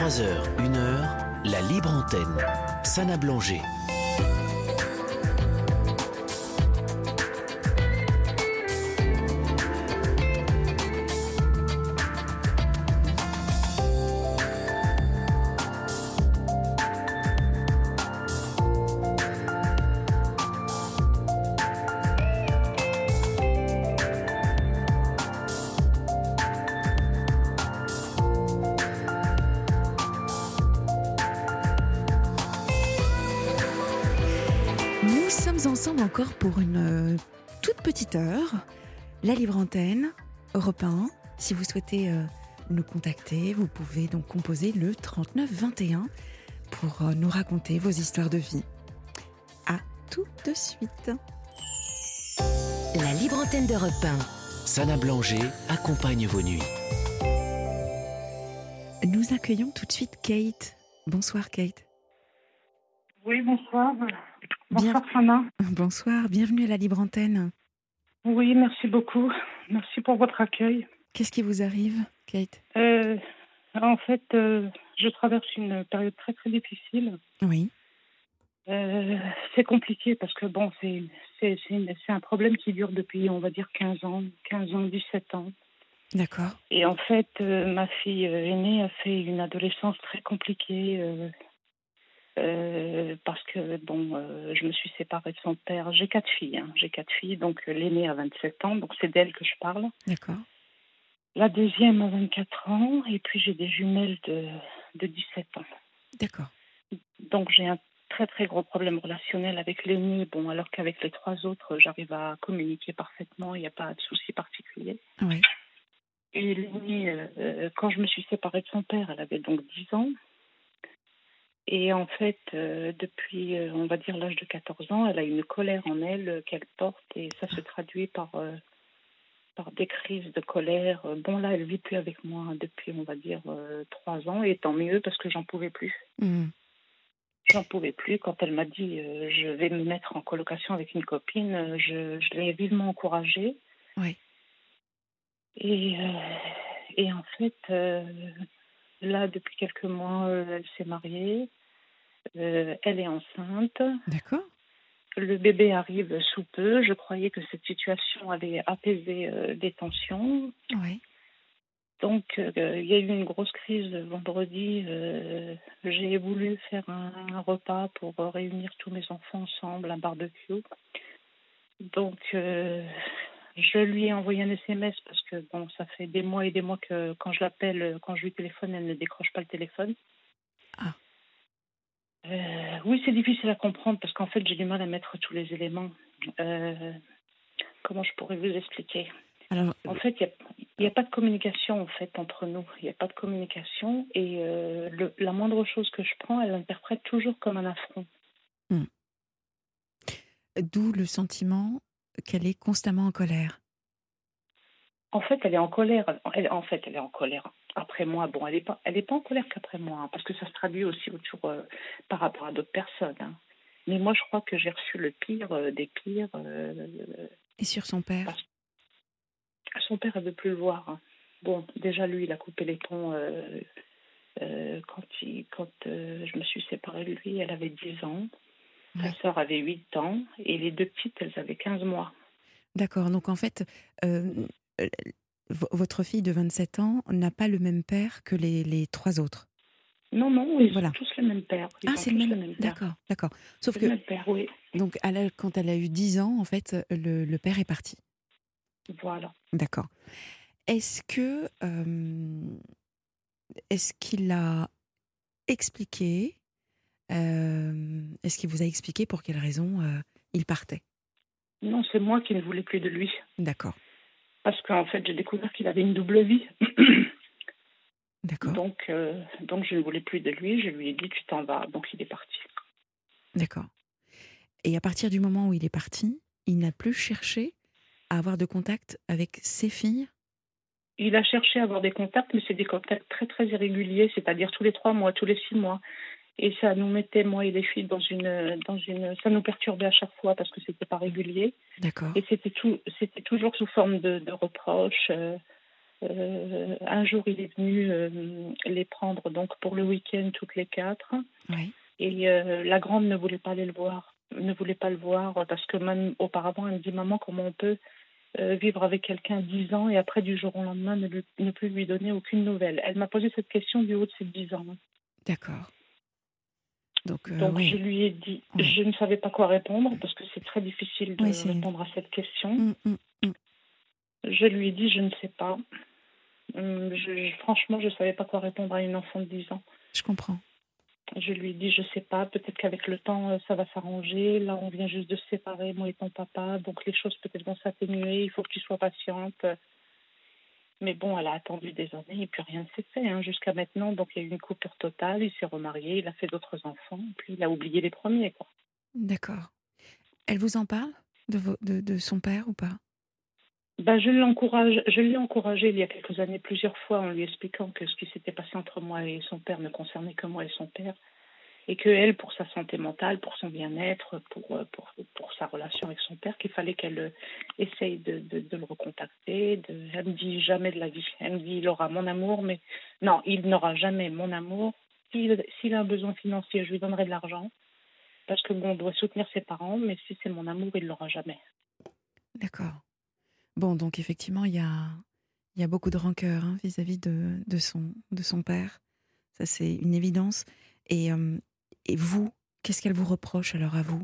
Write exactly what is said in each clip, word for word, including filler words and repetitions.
vingt-trois heures, une heure, la libre antenne. Sana Blanger. Nous sommes ensemble encore pour une euh, toute petite heure. La libre antenne, Europe un. Si vous souhaitez euh, nous contacter, vous pouvez donc composer le trente-neuf vingt et un pour euh, nous raconter vos histoires de vie. À tout de suite. La libre antenne d'Europe un. Sana Blanger accompagne vos nuits. Nous accueillons tout de suite Kate. Bonsoir Kate. Oui, bonsoir. Bien- Bonsoir, Sana. Bonsoir, bienvenue à la libre antenne. Oui, merci beaucoup. Merci pour votre accueil. Qu'est-ce qui vous arrive, Kate ? Euh, en fait, euh, je traverse une période très, très difficile. Oui, Euh, c'est compliqué parce que, bon, c'est, c'est, c'est, une- c'est un problème qui dure depuis, on va dire, quinze ans, quinze ans, dix-sept ans. d'accord. Et en fait, euh, ma fille euh, aînée a fait une adolescence très compliquée euh, euh, parce que, bon, euh, je me suis séparée de son père. J'ai quatre filles, hein. J'ai quatre filles, donc euh, l'aînée a vingt-sept ans, donc c'est d'elle que je parle. D'accord. La deuxième a vingt-quatre ans, et puis j'ai des jumelles de, de dix-sept ans. D'accord. Donc j'ai un très très gros problème relationnel avec l'aînée, bon, alors qu'avec les trois autres, j'arrive à communiquer parfaitement, il n'y a pas de souci particulier. Oui, Et l'aînée, euh, euh, quand je me suis séparée de son père, elle avait donc dix ans. Et en fait, euh, depuis, euh, on va dire, l'âge de quatorze ans, elle a une colère en elle euh, qu'elle porte, et ça se traduit par, euh, par des crises de colère. Euh, Bon, là, elle vit plus avec moi depuis, on va dire, euh, trois ans, et tant mieux parce que j'en pouvais plus. Mmh. J'en pouvais plus. Quand elle m'a dit euh, je vais me mettre en colocation avec une copine, euh, je, je l'ai vivement encouragée. Oui. Et, euh, et en fait, euh, là, depuis quelques mois, euh, elle s'est mariée. Euh, elle est enceinte. D'accord. Le bébé arrive sous peu. Je croyais que cette situation allait apaiser euh, les tensions. Oui. Donc, euh, il y a eu une grosse crise vendredi. Euh, j'ai voulu faire un, un repas pour euh, réunir tous mes enfants ensemble, un barbecue. Donc, euh, je lui ai envoyé un S M S parce que bon, ça fait des mois et des mois que quand je l'appelle, quand je lui téléphone, elle ne décroche pas le téléphone. Ah. Euh, oui, c'est difficile à comprendre parce qu'en fait, j'ai du mal à mettre tous les éléments. Euh, comment je pourrais vous expliquer ? Alors, En fait, il n'y a, a pas de communication en fait entre nous. Il n'y a pas de communication et euh, le, la moindre chose que je prends, elle l'interprète toujours comme un affront. d'où le sentiment qu'elle est constamment en colère. En fait, elle est en colère. Elle, en fait, elle est en colère après moi. Bon, elle n'est pas, elle est pas en colère qu'après moi, hein, parce que ça se traduit aussi autour euh, par rapport à d'autres personnes. Hein. Mais moi, je crois que j'ai reçu le pire euh, des pires. Euh, Et sur son père ? parce que son père, elle ne veut plus le voir. Hein. Bon, déjà, lui, il a coupé les ponts. Euh, euh, quand il, quand euh, je me suis séparée de lui, elle avait dix ans. Sa Ouais. sœur avait huit ans. Et les deux petites, elles avaient quinze mois. D'accord, donc en fait, euh, euh, v- votre fille de vingt-sept ans n'a pas le même père que les, les trois autres. Non, non, ils Voilà. ont tous le même père. Ils Ah, ont c'est tous le même. le même père. D'accord, d'accord. Sauf C'est que, le même père, oui. donc, à la- quand elle a eu dix ans, en fait, le, le père est parti. Voilà. D'accord. Est-ce que, euh, est-ce qu'il a expliqué, euh, est-ce qu'il vous a expliqué pour quelle raison euh, il partait ? Non, c'est moi qui ne voulais plus de lui. D'accord, Parce qu'en fait, j'ai découvert qu'il avait une double vie. d'accord, donc, euh, donc, je ne voulais plus de lui. Je lui ai dit, tu t'en vas. Donc, il est parti. d'accord. Et à partir du moment où il est parti, il n'a plus cherché à avoir de contact avec ses filles ? Il a cherché à avoir des contacts, mais c'est des contacts très, très irréguliers, c'est-à-dire tous les trois mois, tous les six mois. Et ça nous mettait, moi et les filles, dans une, dans une... Ça nous perturbait à chaque fois parce que c'était pas régulier. D'accord. Et c'était, tout, c'était toujours sous forme de, de reproches. Euh, Euh, un jour, il est venu euh, les prendre donc pour le week-end toutes les quatre. Oui. Et euh, la grande ne voulait pas aller le voir, ne voulait pas le voir parce que même auparavant, elle me dit maman, comment on peut euh, vivre avec quelqu'un dix ans et après du jour au lendemain ne, lui- ne plus lui donner aucune nouvelle. Elle m'a posé cette question du haut de ses dix ans. D'accord. Donc, euh, Donc je oui. lui ai dit, Oui. je ne savais pas quoi répondre parce que c'est très difficile de Oui, c'est... répondre à cette question. Mm, mm, mm. Je lui ai dit je ne sais pas. Hum, je- je- franchement, je ne savais pas quoi répondre à une enfant de dix ans. Je comprends. Je lui ai dit, je sais pas, peut-être qu'avec le temps, euh, ça va s'arranger. Là, on vient juste de se séparer, moi et ton papa. Donc, les choses peut-être vont s'atténuer. Il faut que tu sois patiente. Mais bon, elle a attendu des années et puis rien ne s'est fait hein, jusqu'à maintenant. Donc, il y a eu une coupure totale. Il s'est remarié, il a fait d'autres enfants. Puis, il a oublié les premiers, quoi. D'accord. Elle vous en parle de, vo- de, de son père ou pas? Ben, je l'encourage, je l'ai encouragé il y a quelques années plusieurs fois en lui expliquant que ce qui s'était passé entre moi et son père ne concernait que moi et son père. Et que elle, pour sa santé mentale, pour son bien-être, pour, euh, pour, pour sa relation avec son père, qu'il fallait qu'elle euh, essaye de, de, de le recontacter. De, elle me dit jamais de la vie. Elle me dit il aura mon amour, mais non, il n'aura jamais mon amour. S'il, s'il a un besoin financier, je lui donnerai de l'argent. Parce que bon, on doit soutenir ses parents, mais si c'est mon amour, il l'aura jamais. D'accord. Bon, donc effectivement, il y a, il y a beaucoup de rancœur hein, vis-à-vis de, de, son, de son père. Ça, c'est une évidence. Et, euh, et vous, qu'est-ce qu'elle vous reproche alors à vous?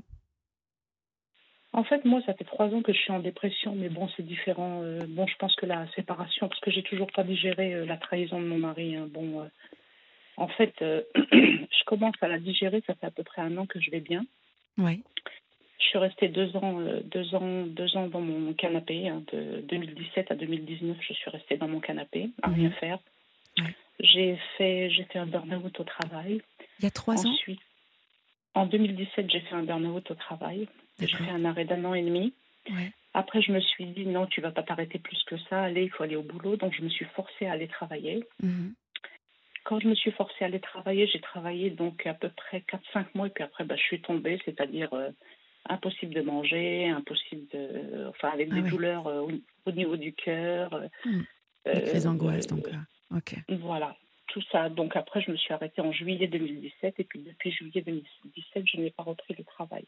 En fait, moi, ça fait trois ans que je suis en dépression, mais bon, c'est différent. Euh, bon, je pense que la séparation, parce que j'ai toujours pas digéré euh, la trahison de mon mari. Hein, bon, euh, en fait, euh, je commence à la digérer. Ça fait à peu près un an que je vais bien. Oui. Je suis restée deux ans, euh, deux ans, deux ans dans mon canapé. Hein, de deux mille dix-sept à deux mille dix-neuf, je suis restée dans mon canapé, à Mhm. rien faire. Ouais. J'ai fait, j'ai fait un burn-out au travail. Il y a trois ans? Ensuite, en deux mille dix-sept, j'ai fait un burn-out au travail. J'ai D'accord. fait un arrêt d'un an et demi. Ouais. Après, je me suis dit, non, tu vas pas t'arrêter plus que ça. Allez, il faut aller au boulot. Donc, je me suis forcée à aller travailler. Mhm. Quand je me suis forcée à aller travailler, j'ai travaillé donc à peu près quatre cinq mois. Et puis après, bah, je suis tombée, c'est-à-dire euh, impossible de manger, impossible de... Enfin, avec Ah des ouais. douleurs euh, au, au niveau du cœur. euh, Mhm. Des crises d'angoisse, donc. euh, ok. Voilà, tout ça. Donc après, je me suis arrêtée en juillet deux mille dix-sept. Et puis depuis juillet deux mille dix-sept, je n'ai pas repris le travail.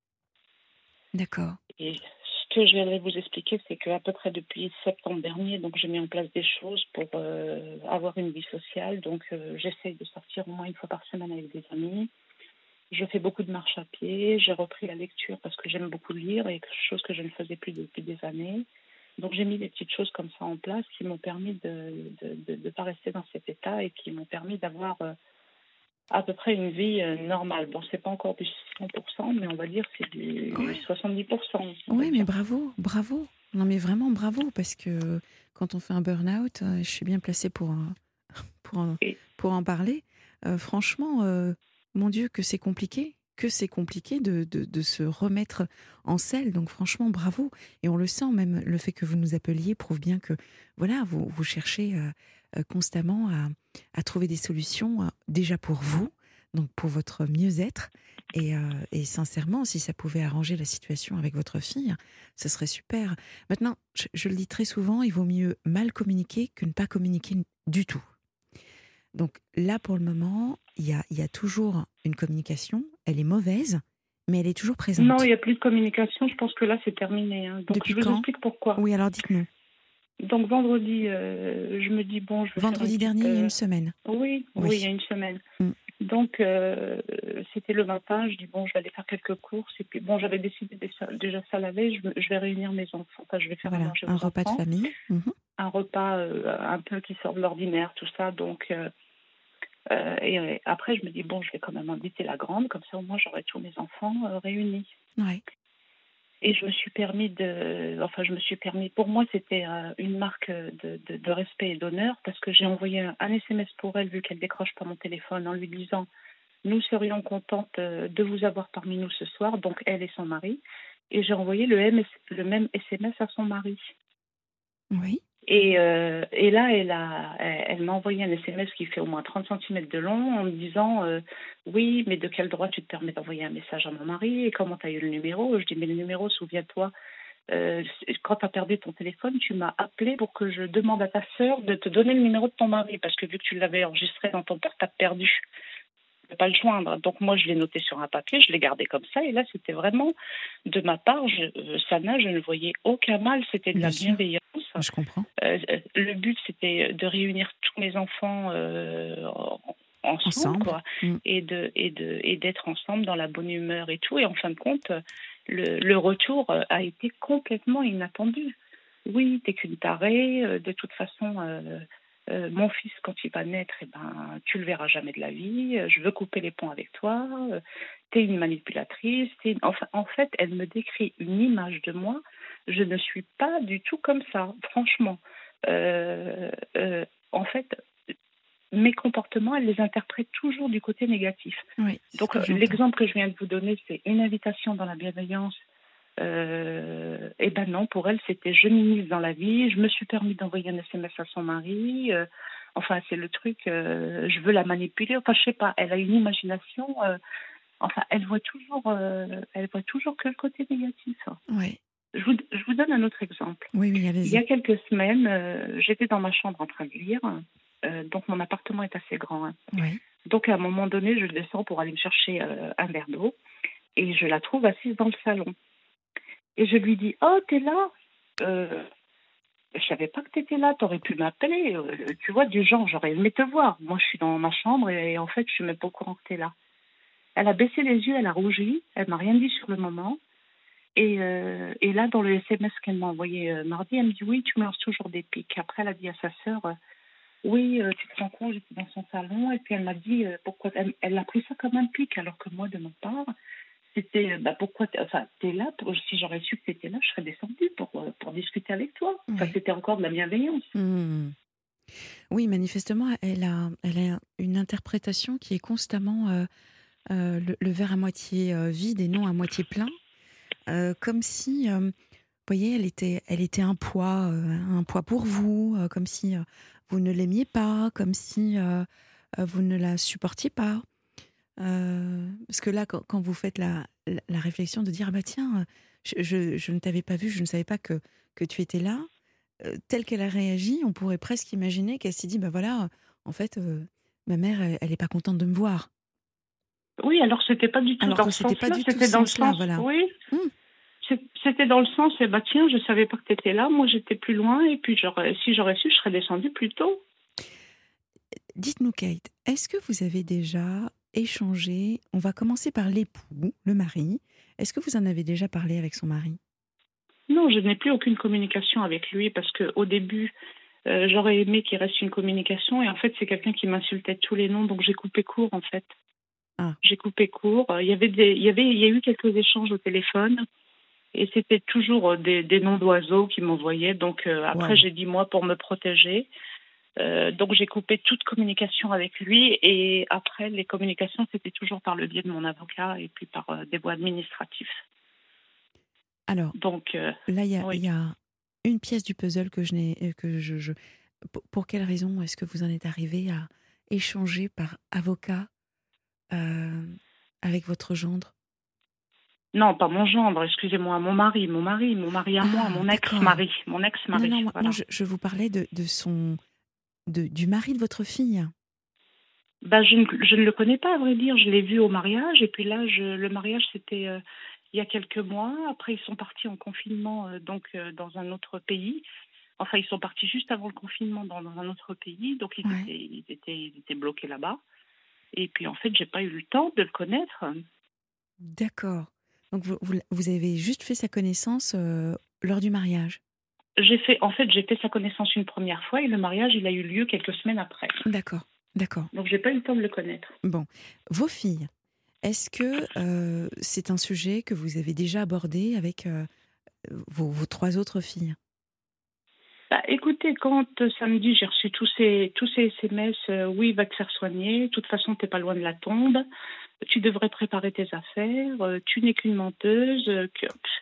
D'accord. Et ce que je viendrai vous expliquer, c'est qu'à peu près depuis septembre dernier, donc j'ai mis en place des choses pour euh, avoir une vie sociale. Donc euh, j'essaye de sortir au moins une fois par semaine avec des amis. Je fais beaucoup de marche à pied. J'ai repris la lecture parce que j'aime beaucoup lire et quelque chose que je ne faisais plus depuis des années. Donc j'ai mis des petites choses comme ça en place qui m'ont permis de ne de, de, de pas rester dans cet état et qui m'ont permis d'avoir euh, à peu près une vie euh, normale. Bon, c'est pas encore du cent pour cent, mais on va dire c'est du Ouais. soixante-dix pour cent. on va Oui, mais dire. bravo, bravo. Non, mais vraiment bravo, parce que quand on fait un burn-out, euh, je suis bien placée pour, en- pour, en, Et pour en parler. Euh, franchement, euh, mon Dieu, que c'est compliqué, que c'est compliqué de, de, de se remettre en selle. Donc franchement, bravo. Et on le sent, même le fait que vous nous appeliez prouve bien que voilà, vous, vous cherchez euh, euh, constamment à, à trouver des solutions, euh, déjà pour vous, donc pour votre mieux-être. Et, euh, et sincèrement, si ça pouvait arranger la situation avec votre fille, ce serait super. Maintenant, je, je le dis très souvent, il vaut mieux mal communiquer que ne pas communiquer du tout. Donc là, pour le moment, il y a, il y a toujours une communication. Elle est mauvaise, mais elle est toujours non, il présente. n'y a plus de communication. Je pense que là, c'est terminé. hein. Donc Depuis je vous quand? explique pourquoi. Oui, alors dites-nous. Donc vendredi, euh, je me dis bon, je vais faire Vendredi une petite. dernier, il y a euh, une semaine. Oui, oui, il y Oui. a une semaine. Mm. Donc, euh, c'était le matin, je dis, bon, je vais aller faire quelques courses. Et puis, bon, j'avais décidé déjà, déjà ça la veille, je, je vais réunir mes enfants. Enfin, je vais faire à Voilà, manger un aux repas de enfants. famille. Mhm. Un repas euh, un peu qui sort de l'ordinaire, tout ça. Donc, euh, euh, et euh, après, je me dis, bon, je vais quand même inviter la grande, comme ça, au moins, j'aurai tous mes enfants euh, réunis. Ouais. Et je me suis permis de... Enfin, je me suis permis... Pour moi, c'était euh, une marque de, de, de respect et d'honneur parce que j'ai envoyé un, un S M S pour elle, vu qu'elle décroche pas mon téléphone, en lui disant nous serions contentes euh, de vous avoir parmi nous ce soir, donc elle et son mari. Et j'ai envoyé le, M S, le même S M S à son mari. Oui. Et, euh, et là, elle, a, elle, elle m'a envoyé un S M S qui fait au moins trente centimètres de long en me disant euh, oui, mais de quel droit tu te permets d'envoyer un message à mon mari et comment tu as eu le numéro? Je dis mais le numéro, souviens-toi, euh, quand tu as perdu ton téléphone, tu m'as appelé pour que je demande à ta sœur de te donner le numéro de ton mari, parce que vu que tu l'avais enregistré dans ton portable perdu, je ne peux pas le joindre. Donc moi, je l'ai noté sur un papier, je l'ai gardé comme ça, et là, c'était vraiment de ma part, je, euh, Sana, je ne voyais aucun mal, c'était de Bien la sûr, bienveillance. je comprends. Euh, le but, c'était de réunir tous mes enfants euh, ensemble, Ensemble. quoi, Mm. et de et de et d'être ensemble dans la bonne humeur et tout. Et en fin de compte, le, le retour a été complètement inattendu. Oui, t'es qu'une tarée. euh, De toute façon, euh, euh, mon fils, quand il va naître, eh ben, tu le verras jamais de la vie. euh, Je veux couper les ponts avec toi. euh, T'es une manipulatrice. T'es une- Enfin, en fait, elle me décrit une image de moi. Je ne suis pas du tout comme ça, franchement. Euh, euh, en fait, mes comportements, elle les interprète toujours du côté négatif. Oui, c'est ce Donc, que euh, j'entends. l'exemple que je viens de vous donner, c'est une invitation dans la bienveillance. Euh, et ben non, pour elle, c'était je m'immisce dans la vie. Je me suis permis d'envoyer un S M S à son mari. euh, enfin, c'est le truc, euh, je veux la manipuler. Enfin, je sais pas, elle a une imagination. euh, enfin, elle voit toujours, euh, elle voit toujours que le côté négatif. Oui, Je vous, je vous donne un autre exemple. oui, oui, Il y allez-y. a quelques semaines, euh, j'étais dans ma chambre en train de lire. Euh, donc, mon appartement est assez grand, hein. Oui, Donc, à un moment donné, je descends pour aller me chercher euh, un verre d'eau et je la trouve assise dans le salon. Et je lui dis, oh, t'es là euh, Je savais pas que t'étais là, t'aurais pu m'appeler. Euh, tu vois, du genre, j'aurais aimé te voir. Moi, je suis dans ma chambre et en fait, je suis même pas au courant que t'es là. Elle a baissé les yeux, elle a rougi, elle m'a rien dit sur le moment. Et, euh, et là, dans le S M S qu'elle m'a envoyé euh, mardi, elle me dit, oui, tu me lances toujours des pics. Après, elle a dit à sa sœur, euh, oui, euh, tu te rends compte, j'étais dans son salon. Et puis, elle m'a dit, euh, pourquoi elle, elle a pris ça comme un pic, alors que moi, de ma part, c'était, euh, bah, pourquoi t'es, enfin, t'es là, pour, si j'aurais su que t'étais là, je serais descendue pour, euh, pour discuter avec toi. Enfin, oui. c'était encore de la bienveillance. Hmm. Oui, manifestement, elle a, elle a une interprétation qui est constamment euh, euh, le, le verre à moitié euh, vide et non à moitié plein, euh, comme si, euh, vous voyez, elle était, elle était un poids, euh, un poids pour vous, euh, comme si euh, vous ne l'aimiez pas, comme si euh, euh, vous ne la supportiez pas. Euh, parce que là, quand, quand vous faites la, la, la réflexion de dire, ah bah tiens, je, je, je ne t'avais pas vu, je ne savais pas que, que tu étais là, euh, telle qu'elle a réagi, on pourrait presque imaginer qu'elle s'est dit, bah voilà, en fait, euh, ma mère, elle n'est pas contente de me voir. Oui, alors c'était pas du tout Alors dans que ce c'était pas sens-là, du tout c'était ce dans le sens-là, sens, voilà. oui, Mmh. c'est- c'était dans le sens, eh bah tiens, je savais pas que t'étais là, moi j'étais plus loin, et puis j'aurais, si j'aurais su, je serais descendue plus tôt. Dites-nous, Kate, est-ce que vous avez déjà échangé, on va commencer par l'époux, le mari, est-ce que vous en avez déjà parlé avec son mari? Non, je n'ai plus aucune communication avec lui parce que au début, euh, j'aurais aimé qu'il reste une communication et en fait, c'est quelqu'un qui m'insultait de tous les noms, donc j'ai coupé court en fait. Ah, J'ai coupé court. Euh, Il y avait des, il y avait, il y a eu quelques échanges au téléphone et c'était toujours euh, des, des noms d'oiseaux qui m'envoyaient. Donc euh, après, waouh. j'ai dit moi pour me protéger. Euh, donc j'ai coupé toute communication avec lui et après les communications c'était toujours par le biais de mon avocat et puis par euh, des voies administratives. Alors, Donc euh, là, il y a, il oui. y a une pièce du puzzle que je n'ai, euh, que je, je- pour, pour quelle raison est-ce que vous en êtes arrivé à échanger par avocat euh, avec votre gendre? Non, pas mon gendre, excusez-moi, mon mari, mon mari, mon mari à moi, Ah, mon d'accord. ex-mari, mon Non, ex-mari, non, moi, moi, voilà. je, je vous parlais de, de son, de, du mari de votre fille. Bah, je, ne, je ne le connais pas, à vrai dire. Je l'ai vu au mariage, et puis là, je, le mariage, c'était euh, il y a quelques mois. Après, ils sont partis en confinement, euh, donc euh, dans un autre pays. Enfin, ils sont partis juste avant le confinement dans, dans un autre pays, donc ils Ouais. étaient, ils étaient, ils étaient bloqués là-bas. Et puis, en fait, j'ai pas eu le temps de le connaître. D'accord. Donc vous, vous, vous avez juste fait sa connaissance euh, lors du mariage. J'ai fait, en fait, j'ai fait sa connaissance une première fois, et le mariage, il a eu lieu quelques semaines après. D'accord, d'accord. Donc, j'ai pas eu le temps de le connaître. Bon, vos filles, est-ce que euh, c'est un sujet que vous avez déjà abordé avec euh, vos, vos trois autres filles? Bah, écoutez, quand euh, samedi j'ai reçu tous ces, tous ces S M S, euh, oui, va te faire soigner, de toute façon, t'es pas loin de la tombe, tu devrais préparer tes affaires, euh, tu n'es qu'une menteuse, euh, que...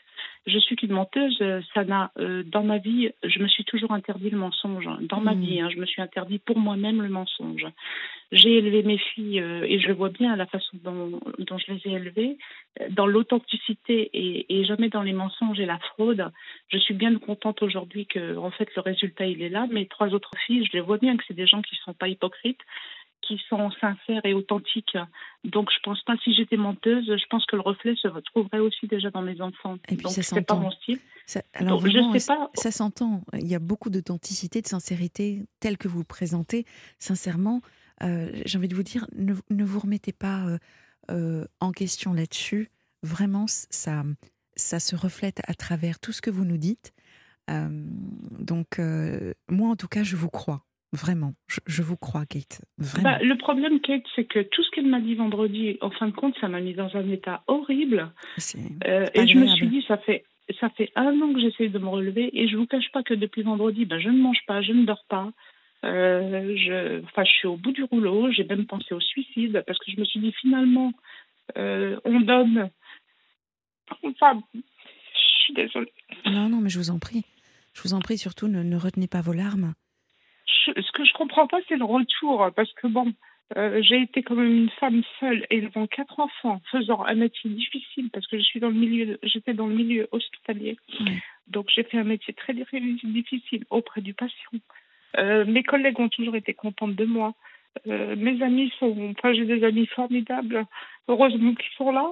je suis qu'une menteuse. Ça n'a, euh, dans ma vie, je me suis toujours interdit le mensonge. Dans ma Mmh. vie, hein, je me suis interdit pour moi-même le mensonge. J'ai élevé mes filles, euh, et je le vois bien à la façon dont, dont je les ai élevées, euh, dans l'authenticité et, et jamais dans les mensonges et la fraude. Je suis bien contente aujourd'hui que, en fait, le résultat, il est là. Mes trois autres filles, je les vois bien que c'est des gens qui ne sont pas hypocrites, qui sont sincères et authentiques. Donc, je pense pas, si j'étais menteuse, je pense que le reflet se retrouverait aussi déjà dans mes enfants. Et puis Donc, ça c'est pas s'entend. mon style. Ça, alors Donc, je vraiment, sais ça, pas. ça s'entend. Il y a beaucoup d'authenticité, de sincérité, telle que vous le présentez. Sincèrement, euh, j'ai envie de vous dire, ne, ne vous remettez pas euh, euh, en question là-dessus. Vraiment, ça, ça se reflète à travers tout ce que vous nous dites. Euh, donc, euh, moi, en tout cas, je vous crois. Vraiment. Je, je vous crois, Kate. Vraiment. Bah, le problème, Kate, c'est que tout ce qu'elle m'a dit vendredi, en fin de compte, ça m'a mis dans un état horrible. C'est Euh, c'est pas et je me suis agréable. dit, ça fait, ça fait un an que j'essaie de me relever. Et je ne vous cache pas que depuis vendredi, ben, je ne mange pas, je ne dors pas. Euh, je, enfin, je suis au bout du rouleau. J'ai même pensé au suicide parce que je me suis dit, finalement, euh, on donne. Enfin, je suis désolée. Non, non, mais je vous en prie. Je vous en prie, surtout, ne, ne retenez pas vos larmes. Je- ce que je comprends pas, c'est le retour, parce que bon, euh, j'ai été quand même une femme seule, élevant quatre enfants, faisant un métier difficile, parce que je suis dans le milieu, j'étais dans le milieu hospitalier, Ouais. donc j'ai fait un métier très dif- difficile auprès du patient. Euh, mes collègues ont toujours été contentes de moi. Euh, mes amis sont, enfin, j'ai des amis formidables, heureusement qu'ils sont là.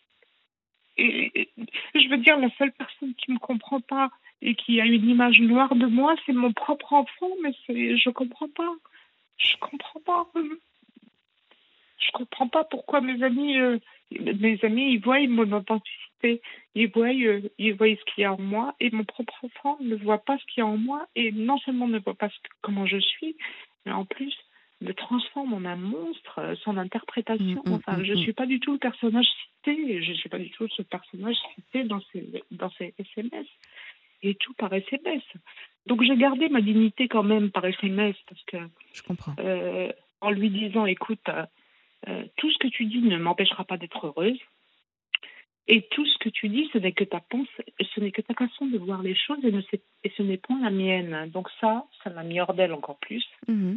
Et, et je veux dire, la seule personne qui me comprend pas et qui a une image noire de moi, c'est mon propre enfant, mais c'est, je comprends pas. Je comprends pas. Je comprends pas pourquoi mes amis, euh, mes amis, ils voient mon authenticité, ils voient, euh, ils voient ce qu'il y a en moi, et mon propre enfant ne voit pas ce qu'il y a en moi, et non seulement ne voit pas ce que- comment je suis, mais en plus me transforme en un monstre, euh, son Mm, interprétation. mm, Enfin, mm, je mm. suis pas du tout le personnage cité, je suis pas du tout ce personnage cité dans ces, dans ces S M S, et tout par S M S. Donc j'ai gardé ma dignité quand même par S M S, parce que Je comprends. euh, en lui disant, écoute, euh, euh, tout ce que tu dis ne m'empêchera pas d'être heureuse. Et tout ce que tu dis, ce n'est que ta pensée, ce n'est que ta façon de voir les choses et, ne c'est- et ce n'est point la mienne. Donc ça, ça m'a mis hors d'elle encore plus. Mhm.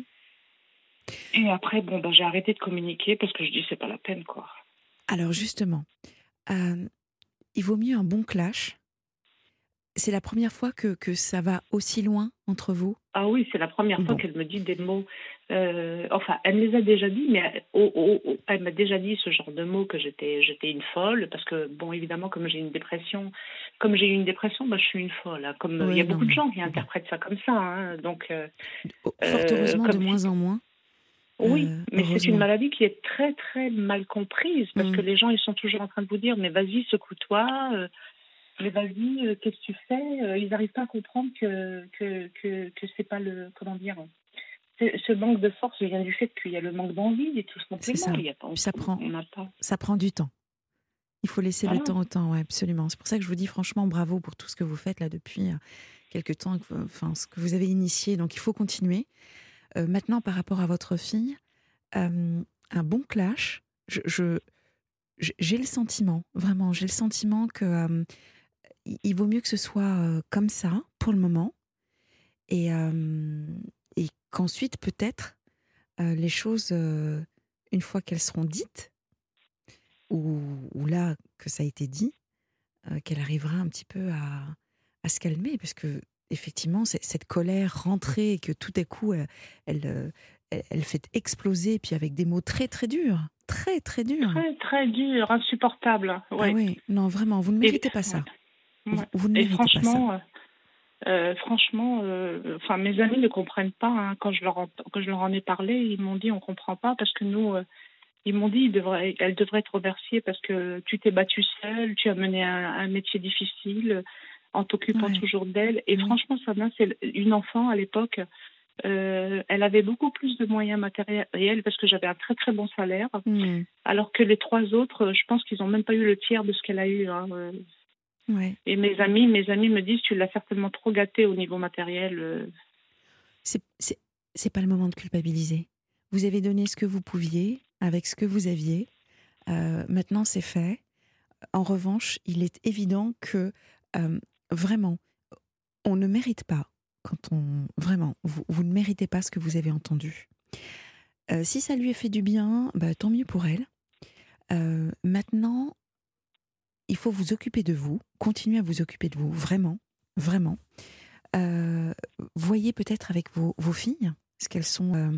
Et après, bon, ben, j'ai arrêté de communiquer parce que je dis c'est pas la peine, quoi. Alors justement, euh, il vaut mieux un bon clash. C'est la première fois que, que ça va aussi loin entre vous? Ah oui, c'est la première fois Bon, qu'elle me dit des mots. euh, enfin, elle me les a déjà dit, mais elle, oh, oh, oh, elle m'a déjà dit ce genre de mots que j'étais, j'étais une folle. Parce que, bon, évidemment, comme j'ai une dépression, comme j'ai eu une dépression, bah, je suis une folle. Hein. Comme il y ouais, a non beaucoup de mais gens qui bon. interprètent ça comme ça. Hein. Donc, euh, Oh, fort euh, heureusement, de comme si. moins en moins. Oui, Euh, mais c'est une heureusement. maladie qui est très, très mal comprise. Parce que Mm. les gens, ils sont toujours en train de vous dire, mais vas-y, secoue-toi. euh, mais vas-y, euh, qu'est-ce que tu fais? Euh, Ils n'arrivent pas à comprendre que, que, que, que c'est pas le. Comment dire? C'est- Ce manque de force vient du fait qu'il y a le manque d'envie, et tout C'est simplement. ça. Il y a pas, Puis ça prend, on n'a pas. ça prend du temps. Il faut laisser le Voilà. temps au temps, ouais, absolument. C'est pour ça que je vous dis franchement bravo pour tout ce que vous faites là depuis euh, quelques temps, que- enfin ce que vous avez initié. Donc il faut continuer. Euh, maintenant, par rapport à votre fille, euh, un bon clash. Je, je- je- j'ai le sentiment, vraiment, j'ai le sentiment que euh, il il vaut mieux que ce soit euh, comme ça pour le moment, et euh, et qu'ensuite peut-être euh, les choses, euh, une fois qu'elles seront dites, ou, ou là que ça a été dit, euh, qu'elle arrivera un petit peu à, à se calmer, parce que effectivement, c'est- cette colère rentrée et que tout à coup, elle, elle, euh, elle- elle fait exploser, puis avec des mots très très durs, très très durs. Très, très dur, insupportable. Ah Ouais. ouais, non vraiment, vous ne Et, méritez pas ouais. ça. Vous, Ouais. vous ne Et méritez pas ça. franchement, euh, euh, franchement, euh, enfin, mes amis ne comprennent pas. Hein. Quand je leur en, quand je leur en ai parlé, ils m'ont dit on comprend pas parce que nous, euh, ils m'ont dit, il devrait, elle devrait être remerciée parce que tu t'es battue seule, tu as mené un, un métier difficile en t'occupant Ouais, toujours d'elle. Et oui. franchement, Sabine, c'est une enfant à l'époque. Euh, elle avait beaucoup plus de moyens matériels parce que j'avais un très très bon salaire. Hmm, Alors que les trois autres, je pense qu'ils n'ont même pas eu le tiers de ce qu'elle a eu. Hein. Euh, ouais. Et mes amis, mes amis me disent, tu l'as certainement trop gâtée au niveau matériel. euh. C'est, c'est, c'est pas le moment de culpabiliser. Vous avez donné ce que vous pouviez avec ce que vous aviez. Euh, maintenant, c'est fait. En revanche, il est évident que Euh, vraiment, on ne mérite pas, quand on... Vraiment, vous, vous ne méritez pas ce que vous avez entendu. Euh, si ça lui a fait du bien, bah, tant mieux pour elle. Euh, maintenant, il faut vous occuper de vous, continuer à vous occuper de vous, vraiment, vraiment. Euh, voyez peut-être avec vos, vos filles ce qu'elles sont, euh,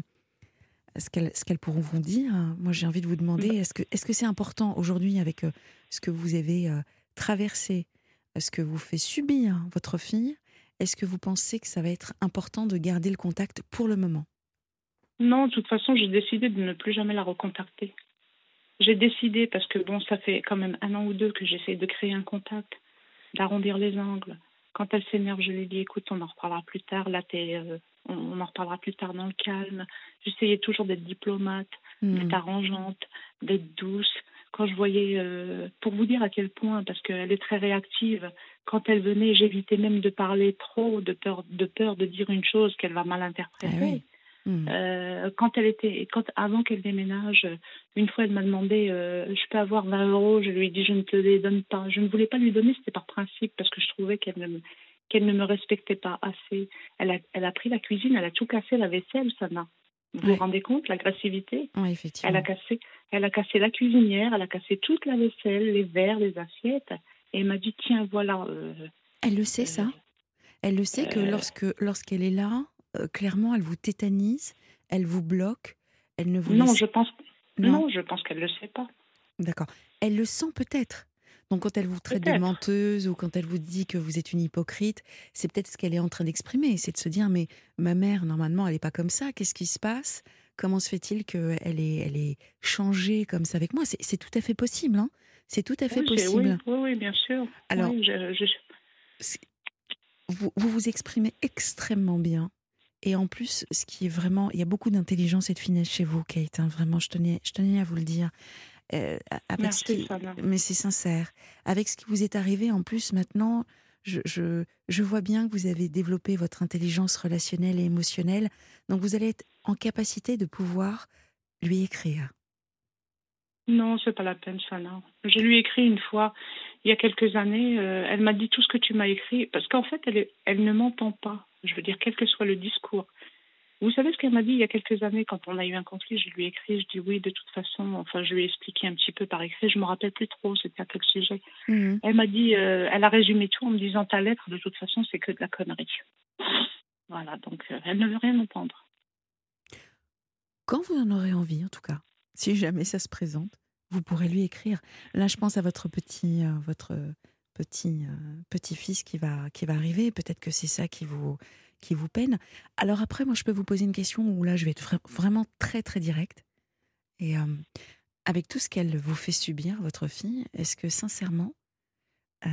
ce qu'elles, ce qu'elles pourront vous dire. Moi, j'ai envie de vous demander, est-ce que, est-ce que c'est important aujourd'hui avec euh, ce que vous avez euh, traversé, ce que vous fait subir votre fille, est-ce que vous pensez que ça va être important de garder le contact pour le moment? Non, de toute façon, j'ai décidé de ne plus jamais la recontacter. J'ai décidé, parce que bon, ça fait quand même un an ou deux que j'essaie de créer un contact, d'arrondir les angles. Quand elle s'énerve, je lui dis, écoute, on en reparlera plus tard. Là, t'es, euh, on, on en reparlera plus tard dans le calme. J'essayais toujours d'être diplomate, Mmh. d'être arrangeante, d'être douce. Quand je voyais, euh, pour vous dire à quel point, parce qu'elle est très réactive, quand elle venait, j'évitais même de parler trop, de peur de, peur de dire une chose qu'elle va mal Ah interpréter. oui. Mmh. Euh, quand elle était, quand avant qu'elle déménage, une fois elle m'a demandé, euh, je peux avoir vingt euros. Je lui ai dit, je ne te les donne pas. Je ne voulais pas lui donner, c'était par principe, parce que je trouvais qu'elle ne, qu'elle ne me respectait pas assez. Elle a, elle a pris la cuisine, elle a tout cassé, la vaisselle, Sana. Vous vous Ouais. rendez compte, l'agressivité? Ouais, Elle effectivement. a cassé, elle a cassé la cuisinière, elle a cassé toute la vaisselle, les verres, les assiettes, et elle m'a dit, tiens, voilà. Euh, Elle le sait, euh, ça? Elle le sait que euh, lorsque, lorsqu'elle est là, euh, clairement, elle vous tétanise, elle vous bloque, elle ne vous non, laisse... je pense, Non? non, je pense qu'elle le sait pas. D'accord. Elle le sent peut-être. Donc quand elle vous traite de Peut-être. menteuse ou quand elle vous dit que vous êtes une hypocrite, c'est peut-être ce qu'elle est en train d'exprimer. C'est de se dire, mais ma mère, normalement, elle n'est pas comme ça. Qu'est-ce qui se passe? Comment se fait-il qu'elle est, elle est changée comme ça avec moi? C'est c'est tout à fait possible, hein. C'est tout à fait Oui, c'est, oui, possible. oui, oui, bien sûr. Alors, Oui, je, je- c'est- vous, vous vous exprimez extrêmement bien. Et en plus, ce qui est vraiment... Il y a beaucoup d'intelligence et de finesse chez vous, Kate, hein. Vraiment, je tenais, je tenais à vous le dire. Euh, avec ce merci, qui, Sana. mais c'est sincère. Avec ce qui vous est arrivé, en plus, maintenant, je, je, je vois bien que vous avez développé votre intelligence relationnelle et émotionnelle. Donc, vous allez être en capacité de pouvoir lui écrire. Non, c'est pas la peine, Sana. Je lui ai écrit une fois, il y a quelques années, euh, elle m'a dit tout ce que tu m'as écrit, parce qu'en fait, elle, est- elle ne m'entend pas. Je veux dire, quel que soit le discours. Vous savez ce qu'elle m'a dit il y a quelques années, quand on a eu un conflit, je lui ai écrit, je dis oui, de toute façon, enfin, je lui ai expliqué un petit peu par écrit, je me rappelle plus trop, c'était à quel sujet. Mhm. Elle m'a dit, euh, elle a résumé tout en me disant, ta lettre, de toute façon, c'est que de la connerie. Voilà, donc euh, elle ne veut rien entendre. Quand vous en aurez envie, en tout cas, si jamais ça se présente, vous pourrez lui écrire. Là, je pense à votre petit, euh, votre petit, euh, petit-fils qui va, qui va arriver. Peut-être que c'est ça qui vous, qui vous peine. Alors après, moi, je peux vous poser une question où là, je vais être vra- vraiment très, très directe. Et euh, avec tout ce qu'elle vous fait subir, votre fille, est-ce que sincèrement, euh,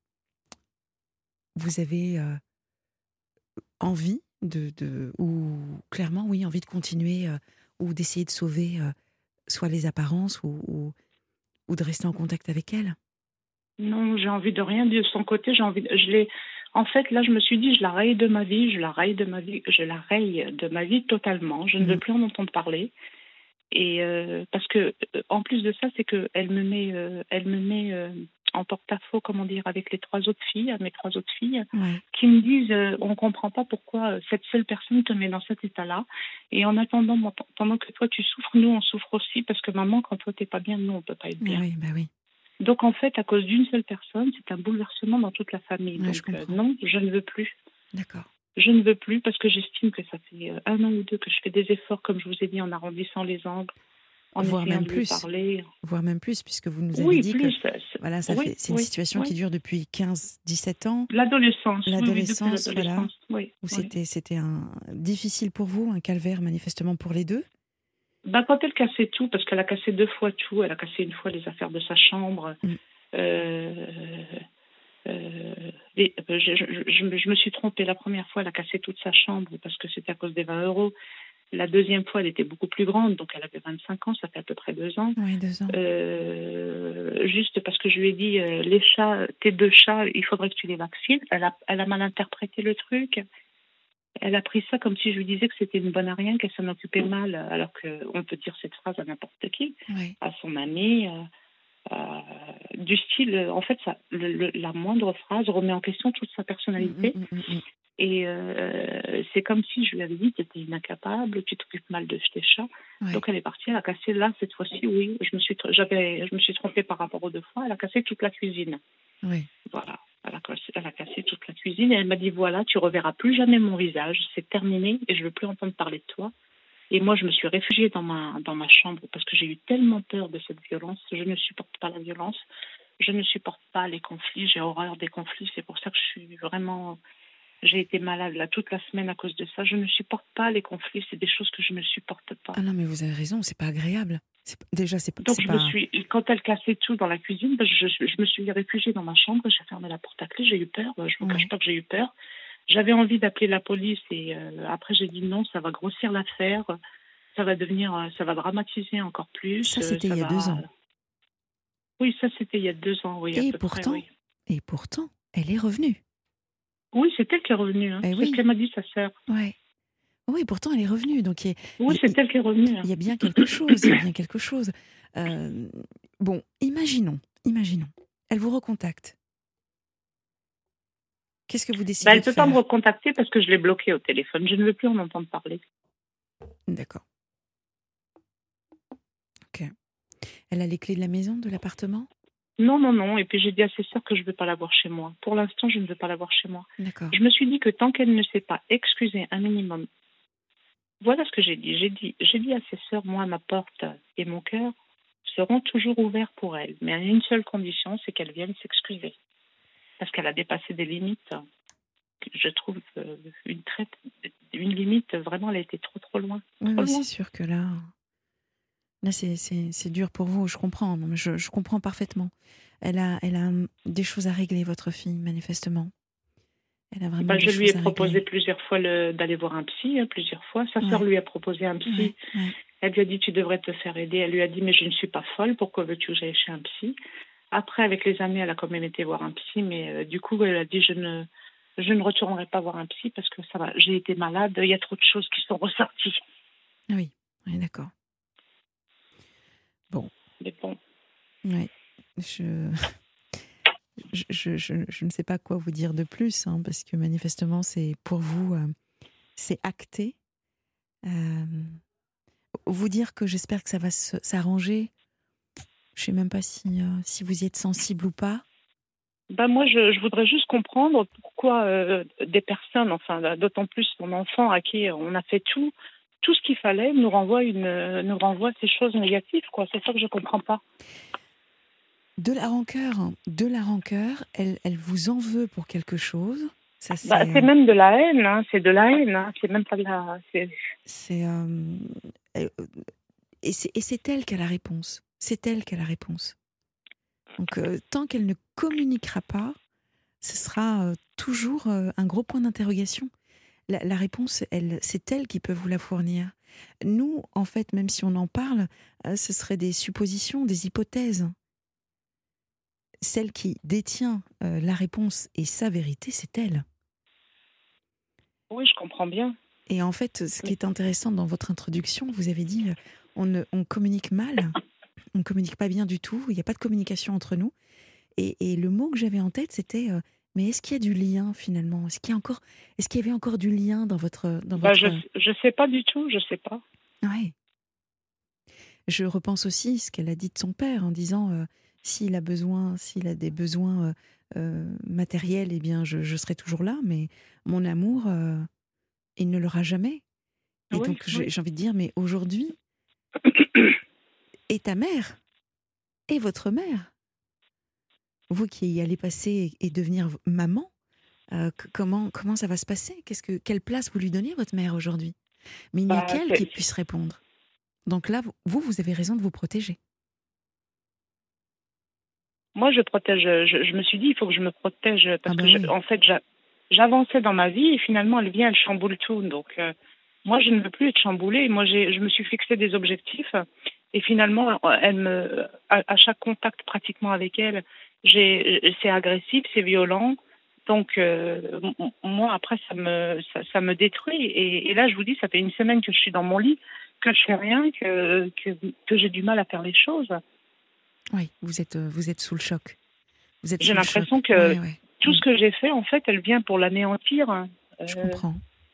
vous avez euh, envie de, de, ou clairement, oui, envie de continuer euh, ou d'essayer de sauver euh, soit les apparences ou, ou, ou de rester en contact avec elle? Non, j'ai envie de rien de son côté. J'ai envie, de- je l'ai. En fait, là, je me suis dit, je la raye de ma vie, je la raye de ma vie, je la raye de ma vie totalement. Je ne veux Mhm. plus en entendre parler. Et euh, parce que, euh, en plus de ça, c'est que elle me met, euh, elle me met euh, en porte-à-faux, comment dire, avec les trois autres filles, mes trois autres filles, Ouais. qui me disent, euh, on comprend pas pourquoi euh, cette seule personne te met dans cet état-là. Et en attendant, moi, pendant que toi tu souffres, nous on souffre aussi parce que maman, quand toi t'es pas bien, nous on peut pas être Ah bien. oui, bah oui. Donc en fait, à cause d'une seule personne, c'est un bouleversement dans toute la famille. Ouais, je Donc euh, comprends. non, je ne veux plus. D'accord. Je ne veux plus parce que j'estime que ça fait euh, un an ou deux que je fais des efforts, comme je vous ai dit, en arrondissant les angles, en Voire essayant même de lui plus. parler. Voire même plus, puisque vous nous avez Oui, dit que plus. euh, c'est- voilà, ça fait, Oui, c'est une oui, situation qui oui. dure depuis quinze dix-sept ans. L'adolescence, oui, oui, depuis L'adolescence, voilà, l'adolescence. Oui, où oui. c'était, c'était un, difficile pour vous, un calvaire manifestement pour les deux. Bah, quand elle cassait tout, parce qu'elle a cassé deux fois tout, elle a cassé une fois les affaires de sa chambre. Mm. Euh, euh, les- je, je- je me je me suis trompée. La première fois, elle a cassé toute sa chambre parce que c'était à cause des vingt euros. La deuxième fois, elle était beaucoup plus grande, donc elle avait vingt-cinq ans, ça fait à peu près deux ans. Oui, deux ans. Euh, juste parce que je lui ai dit, euh, les chats, tes deux chats, il faudrait que tu les vaccines. Elle a, elle a mal interprété le truc. Elle a pris ça comme si je lui disais que c'était une bonne à rien, qu'elle s'en occupait mal, alors qu'on peut dire cette phrase à n'importe qui, Ouais. à son ami. euh. Euh, du style, euh, en fait, ça, le- le- la moindre phrase remet en question toute sa Mm, personnalité. mm, mm, mm. Et euh, c'est comme si je lui avais dit, tu étais incapable, tu t'occupes mal de tes chats. Ouais. Donc elle est partie, elle a cassé là, cette fois-ci, oui, je me suis, tr- j'avais, je me suis trompée par rapport aux deux fois, elle a cassé toute la cuisine. Ouais. Voilà, elle a, cassé, elle a cassé toute la cuisine et elle m'a dit, voilà, tu reverras plus jamais mon visage, c'est terminé et je veux plus entendre parler de toi. Et moi, je me suis réfugiée dans ma, dans ma chambre parce que j'ai eu tellement peur de cette violence, je ne supporte pas la violence, je ne supporte pas les conflits, j'ai horreur des conflits, c'est pour ça que je suis vraiment... J'ai été malade là toute la semaine à cause de ça. Je ne supporte pas les conflits. C'est des choses que je ne supporte pas. Ah non, mais vous avez raison, c'est pas agréable. C'est pas- Déjà, c'est pas. Donc c'est je me pas... suis, quand elle cassait tout dans la cuisine, ben, je, je, je me suis réfugiée dans ma chambre. J'ai fermé la porte à clé. J'ai eu peur. Je ne vous Ouais. cache pas que j'ai eu peur. J'avais envie d'appeler la police et euh, après j'ai dit non, ça va grossir l'affaire. Ça va devenir, euh, ça va dramatiser encore plus. Ça, euh, c'était ça il y a va... deux ans. Oui, ça c'était il y a deux ans, oui, à Et peu près, pourtant, oui. et pourtant, elle est revenue. Oui, c'est elle qui est revenue. Hein. Eh C'est oui. ce qu'elle m'a dit, sa sœur. Ouais. Oui, pourtant, elle est revenue. Donc, il y a, Oui, il- c'est elle qui est revenue. Hein. il y a bien quelque chose. Il y a bien quelque chose. Euh, bon, imaginons, imaginons. Elle vous recontacte. Qu'est-ce que vous décidez Bah, elle de ne peut pas me faire? recontacter parce que je l'ai bloquée au téléphone. Je ne veux plus en entendre parler. D'accord. Ok. Elle a les clés de la maison, de l'appartement? Non, non, non. Et puis j'ai dit à ses sœurs que je ne veux pas la voir chez moi. Pour l'instant, je ne veux pas la voir chez moi. D'accord. Je me suis dit que tant qu'elle ne s'est pas excusée un minimum, voilà ce que j'ai dit. J'ai dit, j'ai dit à ses sœurs, moi, ma porte et mon cœur seront toujours ouverts pour elle. Mais à une seule condition, c'est qu'elle vienne s'excuser. Parce qu'elle a dépassé des limites. Je trouve euh, une, traite, une limite, vraiment, elle a été trop, trop loin. Oui, Trop oui, loin. c'est sûr que là, là c'est, c'est, c'est dur pour vous, je comprends, non, mais je, je comprends parfaitement. Elle a, elle a hum, des choses à régler, votre fille, manifestement. Elle a vraiment Bah, des je lui ai choses à proposé régler. plusieurs fois le- d'aller voir un psy, hein, plusieurs fois. Sa Ouais. sœur lui a proposé un psy. Ouais, ouais. Elle lui a dit, tu devrais te faire aider. Elle lui a dit, mais je ne suis pas folle, pourquoi veux-tu que j'aille chez un psy? Après, avec les années, elle a quand même été voir un psy, mais euh, du coup, elle a dit, je ne, je ne retournerai pas voir un psy parce que ça va, j'ai été malade, il y a trop de choses qui sont ressorties. Ah oui, oui, d'accord. Bon, Mais bon, ouais. Je, je, je, je- je ne sais pas quoi vous dire de plus, hein, parce que manifestement, c'est pour vous, euh, c'est acté. Euh, vous dire que j'espère que ça va se- s'arranger. Je sais même pas si, euh, si vous y êtes sensible ou pas. ben moi, je, je voudrais juste comprendre pourquoi euh, des personnes, enfin, d'autant plus mon enfant à qui on a fait tout, tout ce qu'il fallait, nous renvoie une, nous renvoie ces choses négatives, quoi. C'est ça que je comprends pas. De la rancœur, hein, de la rancœur, elle, elle vous en veut pour quelque chose. Ça, c'est, Bah, c'est euh, même de la haine, hein. C'est de la haine, hein. C'est même pas de la. C'est... c'est, euh, euh, et c'est, et c'est elle qui a la réponse. C'est elle qui a la réponse. Donc, euh, tant qu'elle ne communiquera pas, ce sera euh, toujours euh, un gros point d'interrogation. La, la réponse, elle, c'est elle qui peut vous la fournir. Nous, en fait, même si on en parle, euh, ce seraient des suppositions, des hypothèses. Celle qui détient euh, la réponse et sa vérité, c'est elle. Oui, je comprends bien. Et en fait, ce qui est intéressant dans votre introduction, vous avez dit, euh, on, ne, on communique mal, on ne communique pas bien du tout, il n'y a pas de communication entre nous. Et, et le mot que j'avais en tête, c'était, euh, mais est-ce qu'il y a du lien finalement? Est-ce qu'il y a encore, est-ce qu'il y avait encore du lien dans votre, dans Bah, votre... je je sais pas du tout, je sais pas. Ouais. Je repense aussi ce qu'elle a dit de son père en disant, euh, s'il a besoin, s'il a des besoins euh, euh, matériels, eh bien, je, je serai toujours là, mais mon amour, euh, il ne l'aura jamais. Et Oui, donc, j'ai oui. j'ai envie de dire, mais aujourd'hui, et ta mère, et votre mère, vous qui y allez passer et devenir maman, euh, c- comment, comment ça va se passer? Qu'est-ce que, quelle place vous lui donnez à votre mère aujourd'hui? Mais il n'y a Bah, qu'elle c'est- qui puisse répondre. Donc là, vous, vous avez raison de vous protéger. Moi, je protège. Je, je me suis dit, il faut que je me protège parce Ah bah que, je- oui. en fait, j'a- j'avançais dans ma vie et finalement, elle vient, elle chamboule tout. Donc, euh, moi, je ne veux plus être chamboulée. Moi, j'ai, je me suis fixé des objectifs et finalement, elle me, à, à chaque contact pratiquement avec elle, j'ai, c'est agressif, c'est violent. Donc, euh, m- moi, après, ça me, ça, ça me détruit. Et, et là, je vous dis, ça fait une semaine que je suis dans mon lit, que je fais rien, que, que, que j'ai du mal à faire les choses. Oui, vous êtes, euh, vous êtes sous le choc. Vous êtes J'ai sous le choc. l'impression que Ouais, ouais. tout Mm. ce que j'ai fait, en fait, elle vient pour l'anéantir. Hein. Je Euh, comprends.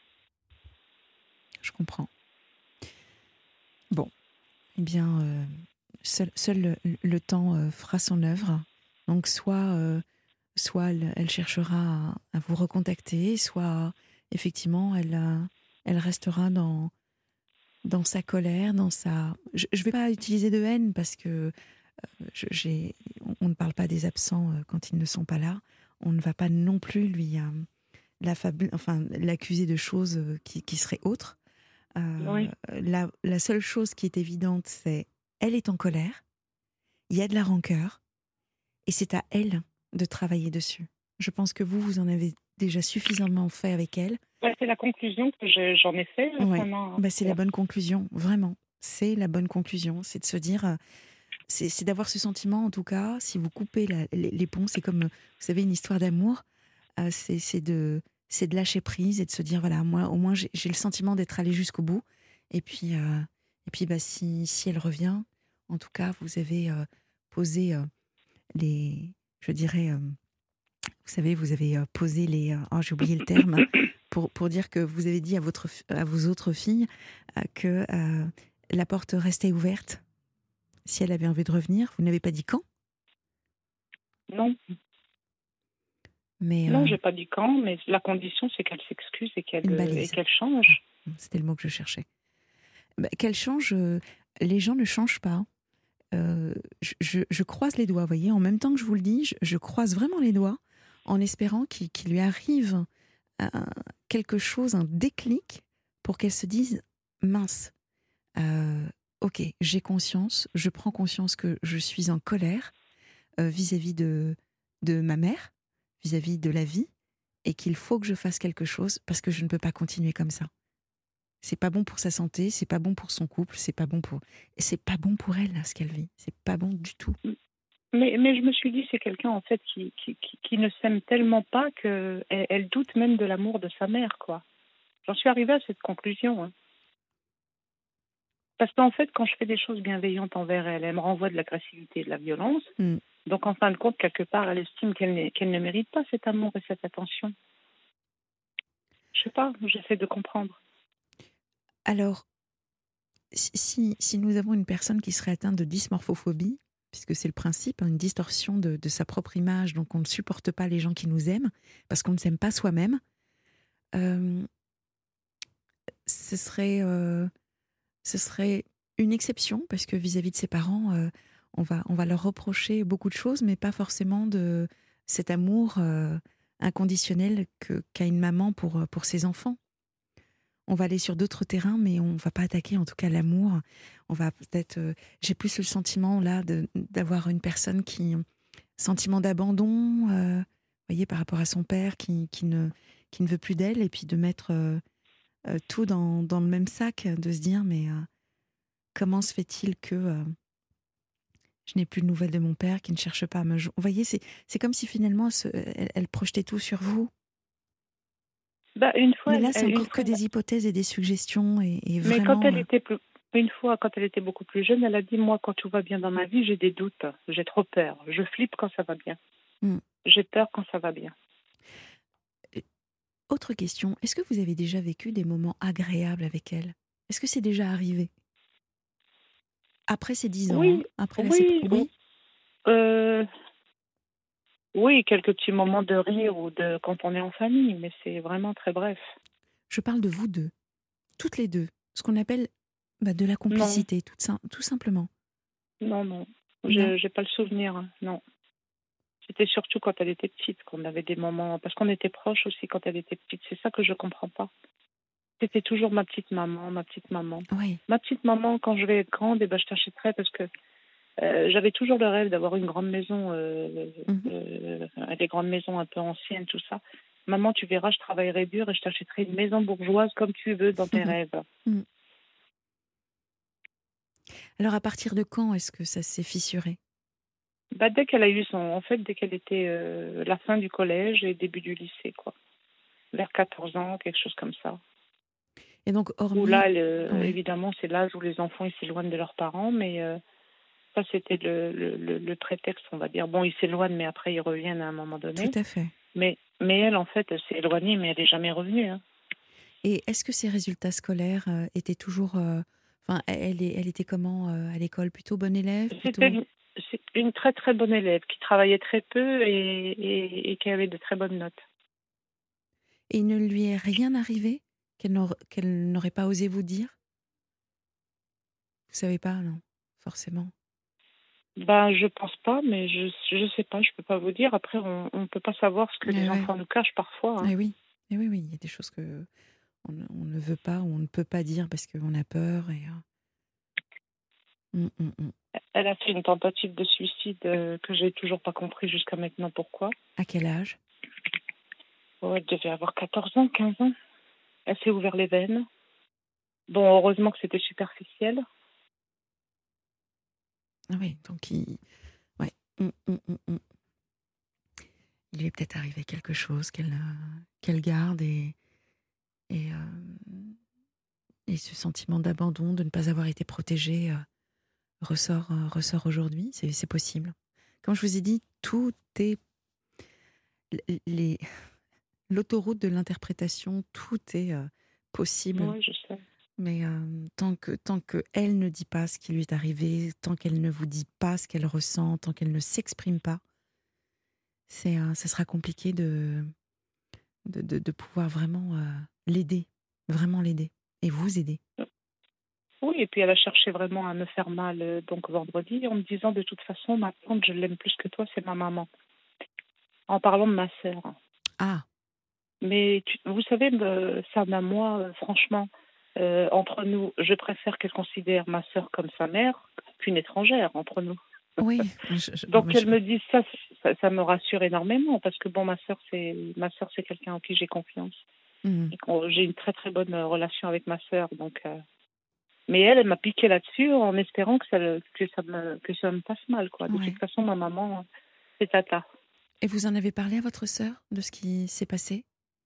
Je comprends. Bon, eh bien, euh, seul, seul le, le temps euh, fera son œuvre. Donc, soit, euh, soit elle, elle cherchera à, à vous recontacter, soit effectivement, elle, euh, elle restera dans, dans sa colère, dans sa. Je ne vais pas utiliser de haine parce que euh, je- j'ai, on, on ne parle pas des absents euh, quand ils ne sont pas là. On ne va pas non plus lui, euh, l'affabler- enfin, l'accuser de choses euh, qui, qui seraient autres. Euh, oui. la, la seule chose qui est évidente, c'est elle est en colère, il y a de la rancœur, et c'est à elle de travailler dessus. Je pense que vous, vous en avez déjà suffisamment fait avec elle. Ouais, c'est la conclusion que je- j'en ai fait Ouais, récemment. bah, c'est la bonne conclusion, vraiment. C'est la bonne conclusion, c'est de se dire, euh, c'est c'est d'avoir ce sentiment, en tout cas, si vous coupez la- les, les ponts, c'est comme, euh, vous savez, une histoire d'amour, euh, c'est c'est de, c'est de lâcher prise et de se dire, voilà, moi, au moins, j'ai j'ai le sentiment d'être allé jusqu'au bout. Et puis, euh, et puis bah, si, si elle revient, en tout cas, vous avez euh, posé euh, les, je dirais, euh, vous savez, vous avez euh, posé les, euh, oh, j'ai oublié le terme, pour, pour dire que vous avez dit à, votre, fi- à vos autres filles euh, que euh, la porte restait ouverte si elle avait envie de revenir. Vous n'avez pas dit quand, Non, mais non, euh, j'ai pas dit quand, mais la condition, c'est qu'elle s'excuse et qu'elle une euh, et balise. qu'elle change. C'était le mot que je cherchais. Bah, qu'elle change, euh, les gens ne changent pas. Euh, je, je- je croise les doigts, vous voyez, en même temps que je vous le dis, je, je croise vraiment les doigts en espérant qu'il qu'il lui arrive un- quelque chose, un déclic pour qu'elle se dise mince, euh, ok, j'ai conscience, je prends conscience que je suis en colère euh, vis-à-vis de, de ma mère, vis-à-vis de la vie, et qu'il faut que je fasse quelque chose parce que je ne peux pas continuer comme ça. C'est pas bon pour sa santé, c'est pas bon pour son couple, c'est pas bon pour, c'est pas bon pour elle là, ce qu'elle vit. C'est pas bon du tout. Mais, mais je me suis dit, c'est quelqu'un en fait qui, qui, qui, qui ne s'aime tellement pas qu'elle elle doute même de l'amour de sa mère, quoi. J'en suis arrivée à cette conclusion. Hein. Parce qu'en fait, quand je fais des choses bienveillantes envers elle, elle me renvoie de l'agressivité et de la violence. Mm. Donc, en fin de compte, quelque part, elle estime qu'elle, n'est- qu'elle ne mérite pas cet amour et cette attention. Je sais pas, j'essaie de comprendre. Alors, si, si si nous avons une personne qui serait atteinte de dysmorphophobie, puisque c'est le principe, hein, une distorsion de, de sa propre image, donc on ne supporte pas les gens qui nous aiment, parce qu'on ne s'aime pas soi-même, euh, ce serait, euh, ce serait une exception, parce que vis-à-vis de ses parents, euh, on va, on va leur reprocher beaucoup de choses, mais pas forcément de cet amour euh, inconditionnel que, qu'a une maman pour, euh, pour ses enfants. On va aller sur d'autres terrains, mais on va pas attaquer en tout cas l'amour. On va peut-être. euh, j'ai plus le sentiment là de, d'avoir une personne qui sentiment d'abandon, euh, vous voyez, par rapport à son père qui, qui ne qui ne veut plus d'elle, et puis de mettre euh, euh, tout dans, dans le même sac, de se dire mais euh, comment se fait-il que euh, je n'ai plus de nouvelles de mon père, qui ne cherche pas à me. jo- Vous voyez, c'est c'est comme si finalement ce- elle, elle projetait tout sur vous. Bah, une fois, Mais là, elle, c'est elle- une encore que fois, des hypothèses et des suggestions, et, et mais quand vraiment. elle euh, était plus, une fois, quand elle était beaucoup plus jeune, elle a dit, moi, quand tout va bien dans ma vie, j'ai des doutes, j'ai trop peur, je flippe quand ça va bien, hmm. j'ai peur quand ça va bien. Autre question, est-ce que vous avez déjà vécu des moments agréables avec elle? Est-ce que c'est déjà arrivé? Après ces dix ans, hein, Oui, après la sépa- oui, ou- Oui, euh, oui, quelques petits moments de rire ou de quand on est en famille, mais c'est vraiment très bref. je parle de vous deux, toutes les deux, ce qu'on appelle bah, de la Non, complicité, tout, sim- tout simplement. non, non, Non? je j'ai pas le souvenir, hein, non. C'était surtout quand elle était petite qu'on avait des moments, parce qu'on était proches aussi quand elle était petite. C'est ça que je comprends pas. C'était toujours ma petite maman, ma petite maman. Oui. Ma petite maman, quand je vais être grande, eh ben, je t'achèterai parce que euh, j'avais toujours le rêve d'avoir une grande maison, euh, Mhm. euh, des grandes maisons un peu anciennes, tout ça. Maman, tu verras, je travaillerai dur et je t'achèterai une maison bourgeoise comme tu veux dans tes rêves. Mm. Alors à partir de quand est-ce que ça s'est fissuré? Bah, dès qu'elle a eu son, en fait, dès qu'elle était euh, la fin du collège et début du lycée, quoi. Vers quatorze ans, quelque chose comme ça. Et donc Où hormis... là, le- Ouais. évidemment, c'est l'âge où les enfants ils s'éloignent de leurs parents, mais euh, Ça, c'était le, le, le, le prétexte, on va dire. Bon, ils s'éloignent, mais après, ils reviennent à un moment Tout donné. à fait. Mais, mais elle, en fait, elle s'est éloignée, mais elle n'est jamais revenue. Hein. Et est-ce que ses résultats scolaires euh, étaient toujours... euh, Enfin, elle, est- elle était comment euh, à l'école? Plutôt bonne élève C'était plutôt... une, c'est une très, très bonne élève qui travaillait très peu et, et, et qui avait de très bonnes notes. Et il ne lui est rien arrivé qu'elle n'aur- qu'elle n'aurait pas osé vous dire? Vous savez pas, non? Forcément. Ben, je pense pas, mais je je sais pas, je peux pas vous dire. Après, on on peut pas savoir ce que Eh les ouais. enfants nous cachent parfois. Hein. Eh oui. Eh oui, oui, il y a des choses que on, ne on ne veut pas ou on ne peut pas dire parce qu'on a peur. Et, euh, hum, hum, hum. Elle a fait une tentative de suicide euh, que j'ai toujours pas compris jusqu'à maintenant pourquoi. À quel âge? Oh, elle devait avoir quatorze ans, quinze ans. Elle s'est ouvert les veines. Bon, heureusement que c'était superficiel. Ah oui, donc il... Ouais. Hum, hum, hum, hum. Il lui est peut-être arrivé quelque chose qu'elle euh, qu'elle garde et, et, euh, et ce sentiment d'abandon, de ne pas avoir été protégée, euh, ressort, euh, ressort aujourd'hui. C'est c'est possible. Comme je vous ai dit, tout est... les, l'autoroute de l'interprétation, tout est euh, possible. Oui, je sais. Mais euh, tant que tant que elle ne dit pas ce qui lui est arrivé, tant qu'elle ne vous dit pas ce qu'elle ressent, tant qu'elle ne s'exprime pas, c'est euh, ce sera compliqué de de, de, de pouvoir vraiment euh, l'aider, vraiment l'aider et vous aider. Oui, et puis elle a cherché vraiment à me faire mal euh, donc vendredi en me disant de toute façon, ma tante, je l'aime plus que toi, c'est ma maman. En parlant de ma sœur. Ah, Mais tu- vous savez, me- Sam, à moi, euh, franchement, euh, entre nous, je préfère qu'elle considère ma sœur comme sa mère qu'une étrangère entre nous. oui. Je, je, Donc moi, je- qu'elle me dise ça, ça, ça me rassure énormément parce que bon, ma sœur, c'est ma sœur, c'est quelqu'un en qui j'ai confiance. Mhm. Et qu'on- j'ai une très très bonne euh, relation avec ma sœur, donc. euh, Mais elle, elle m'a piqué là-dessus en espérant que ça, le- que ça me que ça me passe mal, quoi. De Ouais. toute façon, ma maman, euh, c'est tata. Et vous en avez parlé à votre sœur de ce qui s'est passé?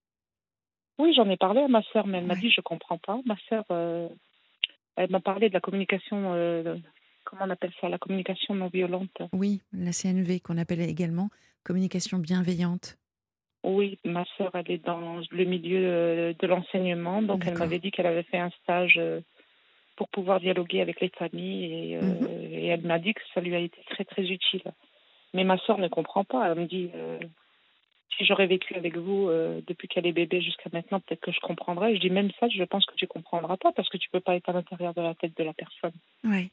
Oui, j'en ai parlé à ma sœur, mais elle m'a Ouais. dit je comprends pas. Ma sœur, euh, elle m'a parlé de la communication, euh, comment on appelle ça, la communication non violente. Oui, la C N V qu'on appelle également communication bienveillante. Oui, ma sœur, elle est dans le milieu euh, de l'enseignement, donc elle D'accord. m'avait dit qu'elle avait fait un stage euh, pour pouvoir dialoguer avec les familles et, euh, Mhm. et elle m'a dit que ça lui a été très très utile. Mais ma sœur ne comprend pas. Elle me dit euh, si j'aurais vécu avec vous euh, depuis qu'elle est bébé jusqu'à maintenant, peut-être que je comprendrais. Je dis même ça, je pense que tu comprendras pas parce que tu peux pas être à l'intérieur de la tête de la personne. Ouais.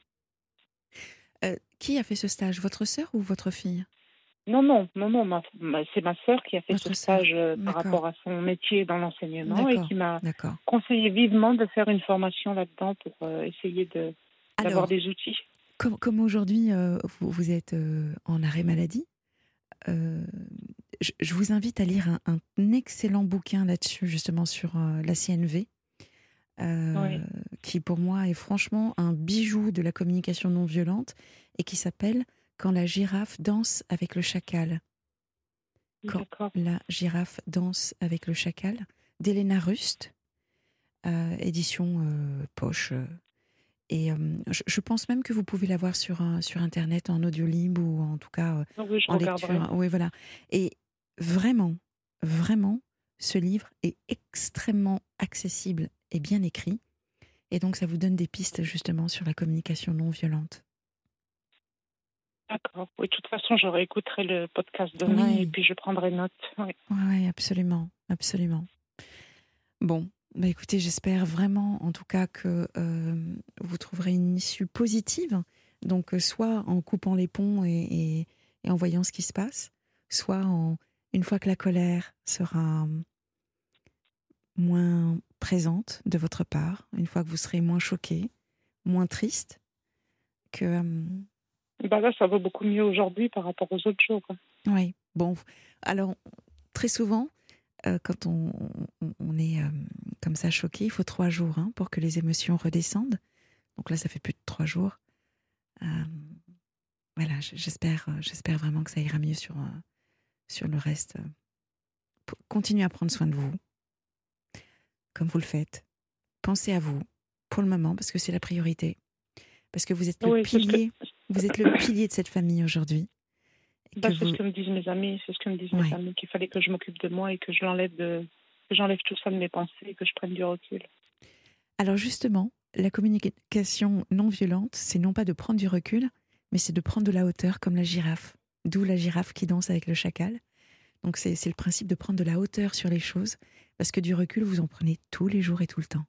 Euh, qui a fait ce stage, votre sœur ou votre fille? Non, non, non, non, ma- ma- c'est ma sœur qui a fait ce Votre sœur. stage euh, par D'accord. rapport à son métier dans l'enseignement et D'accord. qui m'a D'accord. conseillé vivement de faire une formation là-dedans pour euh, essayer de d'avoir Alors, des outils. comme, comme aujourd'hui euh, vous, vous êtes euh, en arrêt maladie, euh, je, je vous invite à lire un, un excellent bouquin là-dessus, justement sur euh, la C N V, euh, Oui, qui pour moi est franchement un bijou de la communication non violente et qui s'appelle Quand la girafe danse avec le chacal. Quand d'accord. la girafe danse avec le chacal, d'Elena Rust, euh, édition euh, poche. euh, Et euh, je, je pense même que vous pouvez l'avoir sur, un- sur Internet en audiolib ou en tout cas euh, Donc oui, je en regarderai. lecture. Oui, voilà. Et vraiment, vraiment, ce livre est extrêmement accessible et bien écrit. Et donc, ça vous donne des pistes justement sur la communication non violente. D'accord. Oui, de toute façon, je réécouterai le podcast demain et Oui, puis je prendrai note. Oui. ouais, absolument, absolument. Bon, bah écoutez, j'espère vraiment, en tout cas, que euh, vous trouverez une issue positive. Donc, euh, soit en coupant les ponts et, et- et en voyant ce qui se passe, soit en, une fois que la colère sera moins présente de votre part, une fois que vous serez moins choqué, moins triste, que... euh, Bah là, ça va beaucoup mieux aujourd'hui par rapport aux autres jours. oui, bon, alors, très souvent, euh, quand on, on- on est euh, comme ça choqué, il faut trois jours hein, pour que les émotions redescendent. Donc là, ça fait plus de trois jours. Euh, voilà, j- j'espère, euh, j'espère vraiment que ça ira mieux sur, euh, sur le reste. P- Continuez à prendre soin de vous, comme vous le faites. Pensez à vous, pour le moment, parce que c'est la priorité. Parce que vous êtes le Oui, c'est ce que pilier. Vous êtes le pilier de cette famille aujourd'hui. Et Bah, que c'est vous... ce que me disent mes amis, c'est ce que me disent Ouais. mes amis, qu'il fallait que je m'occupe de moi et que je l'enlève de, que j'enlève tout ça de mes pensées et que je prenne du recul. Alors justement, la communication non violente, c'est non pas de prendre du recul, mais c'est de prendre de la hauteur comme la girafe. D'où la girafe qui danse avec le chacal. Donc c'est, c'est le principe de prendre de la hauteur sur les choses, parce que du recul, vous en prenez tous les jours et tout le temps.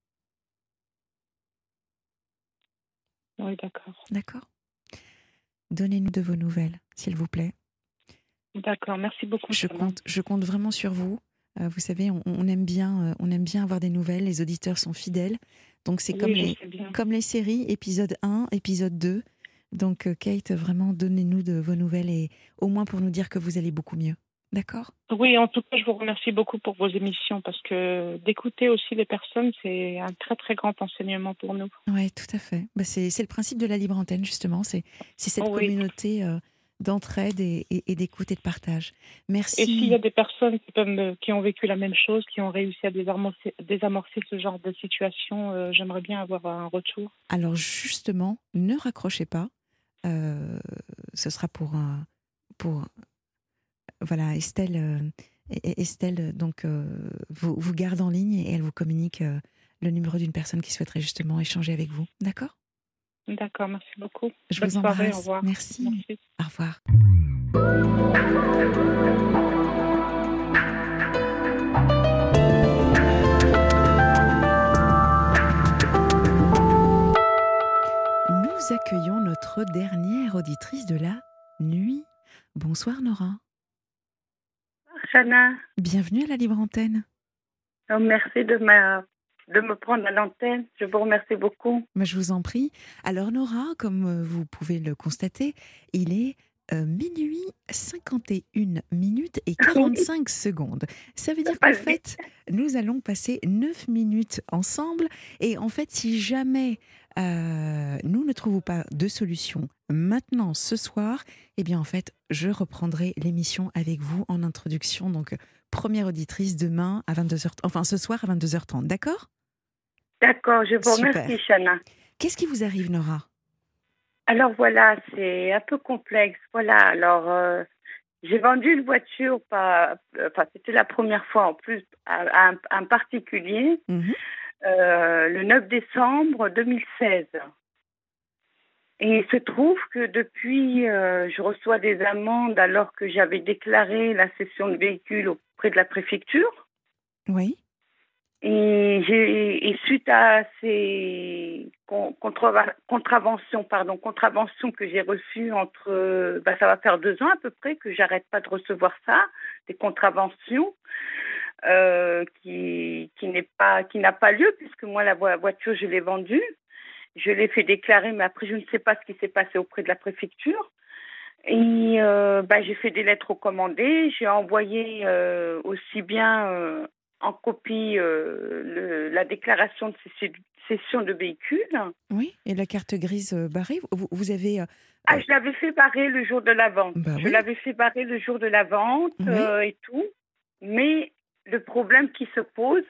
Oui, d'accord. D'accord ? Donnez-nous de vos nouvelles, s'il vous plaît. D'accord, merci beaucoup. Je Shana. compte, je compte vraiment sur vous. Euh, vous savez, on, on aime bien, euh, on aime bien avoir des nouvelles. Les auditeurs sont fidèles. Donc c'est Oui, comme je les, sais bien. comme les séries, épisode un, épisode deux. Donc euh, Kate, vraiment, donnez-nous de vos nouvelles et au moins pour nous dire que vous allez beaucoup mieux. D'accord ? Oui, en tout cas, je vous remercie beaucoup pour vos émissions parce que d'écouter aussi les personnes, c'est un très très grand enseignement pour nous. Oui, tout à fait. Bah, c'est, c'est le principe de la libre antenne, justement. C'est, c'est cette Oui. communauté euh, d'entraide et, et, et d'écoute et de partage. Et s'il y a Merci. des personnes qui, peuvent me- qui ont vécu la même chose, qui ont réussi à désamorcer, désamorcer ce genre de situation, euh, j'aimerais bien avoir un retour. Alors justement, ne raccrochez pas. Euh, ce sera pour un, pour voilà, Estelle, euh, E- Estelle donc, euh, vous, vous garde en ligne et elle vous communique euh, le numéro d'une personne qui souhaiterait justement échanger avec vous. D'accord ? D'accord, merci beaucoup. Je Bonne vous soirée, au embrasse. revoir. Merci. Merci. Au revoir. Nous accueillons notre dernière auditrice de la nuit. Bonsoir Nora. Shana, Bienvenue à la Libre Antenne. oh, merci de, ma, de me prendre à l'antenne. Je vous remercie beaucoup. Moi, je vous en prie. Alors Nora, comme euh, vous pouvez le constater, il est euh, minuit cinquante et une minutes et quarante-cinq secondes. Ça veut dire qu'en passe vite. fait, nous allons passer neuf minutes ensemble. Et en fait, si jamais euh, nous ne trouvons pas de solution maintenant, ce soir, eh bien en fait, je reprendrai l'émission avec vous en introduction. Donc, première auditrice demain à vingt-deux heures, enfin ce soir à vingt-deux heures trente, d'accord ? D'accord, je vous Super. remercie, Shana. Qu'est-ce qui vous arrive, Nora ? Alors voilà, c'est un peu complexe. Voilà, alors euh, j'ai vendu une voiture, pas, euh, enfin c'était la première fois en plus, à, à un, à un particulier, Mhm. euh, le neuf décembre deux mille seize. Et il se trouve que depuis, euh, je reçois des amendes alors que j'avais déclaré la cession de véhicule auprès de la préfecture. Oui. Et, j'ai, et suite à ces con- contreva- contraventions, pardon, contraventions que j'ai reçues entre, euh, bah, ça va faire deux ans à peu près que j'arrête pas de recevoir ça, des contraventions euh, qui qui n'est pas qui n'a pas lieu puisque moi la vo- voiture je l'ai vendue, je l'ai fait déclarer, mais après je ne sais pas ce qui s'est passé auprès de la préfecture. Et euh, bah, j'ai fait des lettres recommandées, j'ai envoyé euh, aussi bien euh, en copie euh, le, la déclaration de cessi- cession de véhicule. Oui. Et la carte grise euh, barrée, vous, vous avez... euh, Ah, euh, je l'avais fait barrer le jour de la vente. Bah Je oui. l'avais fait barrer le jour de la vente Oui. euh, et tout. Mais le problème qui se pose,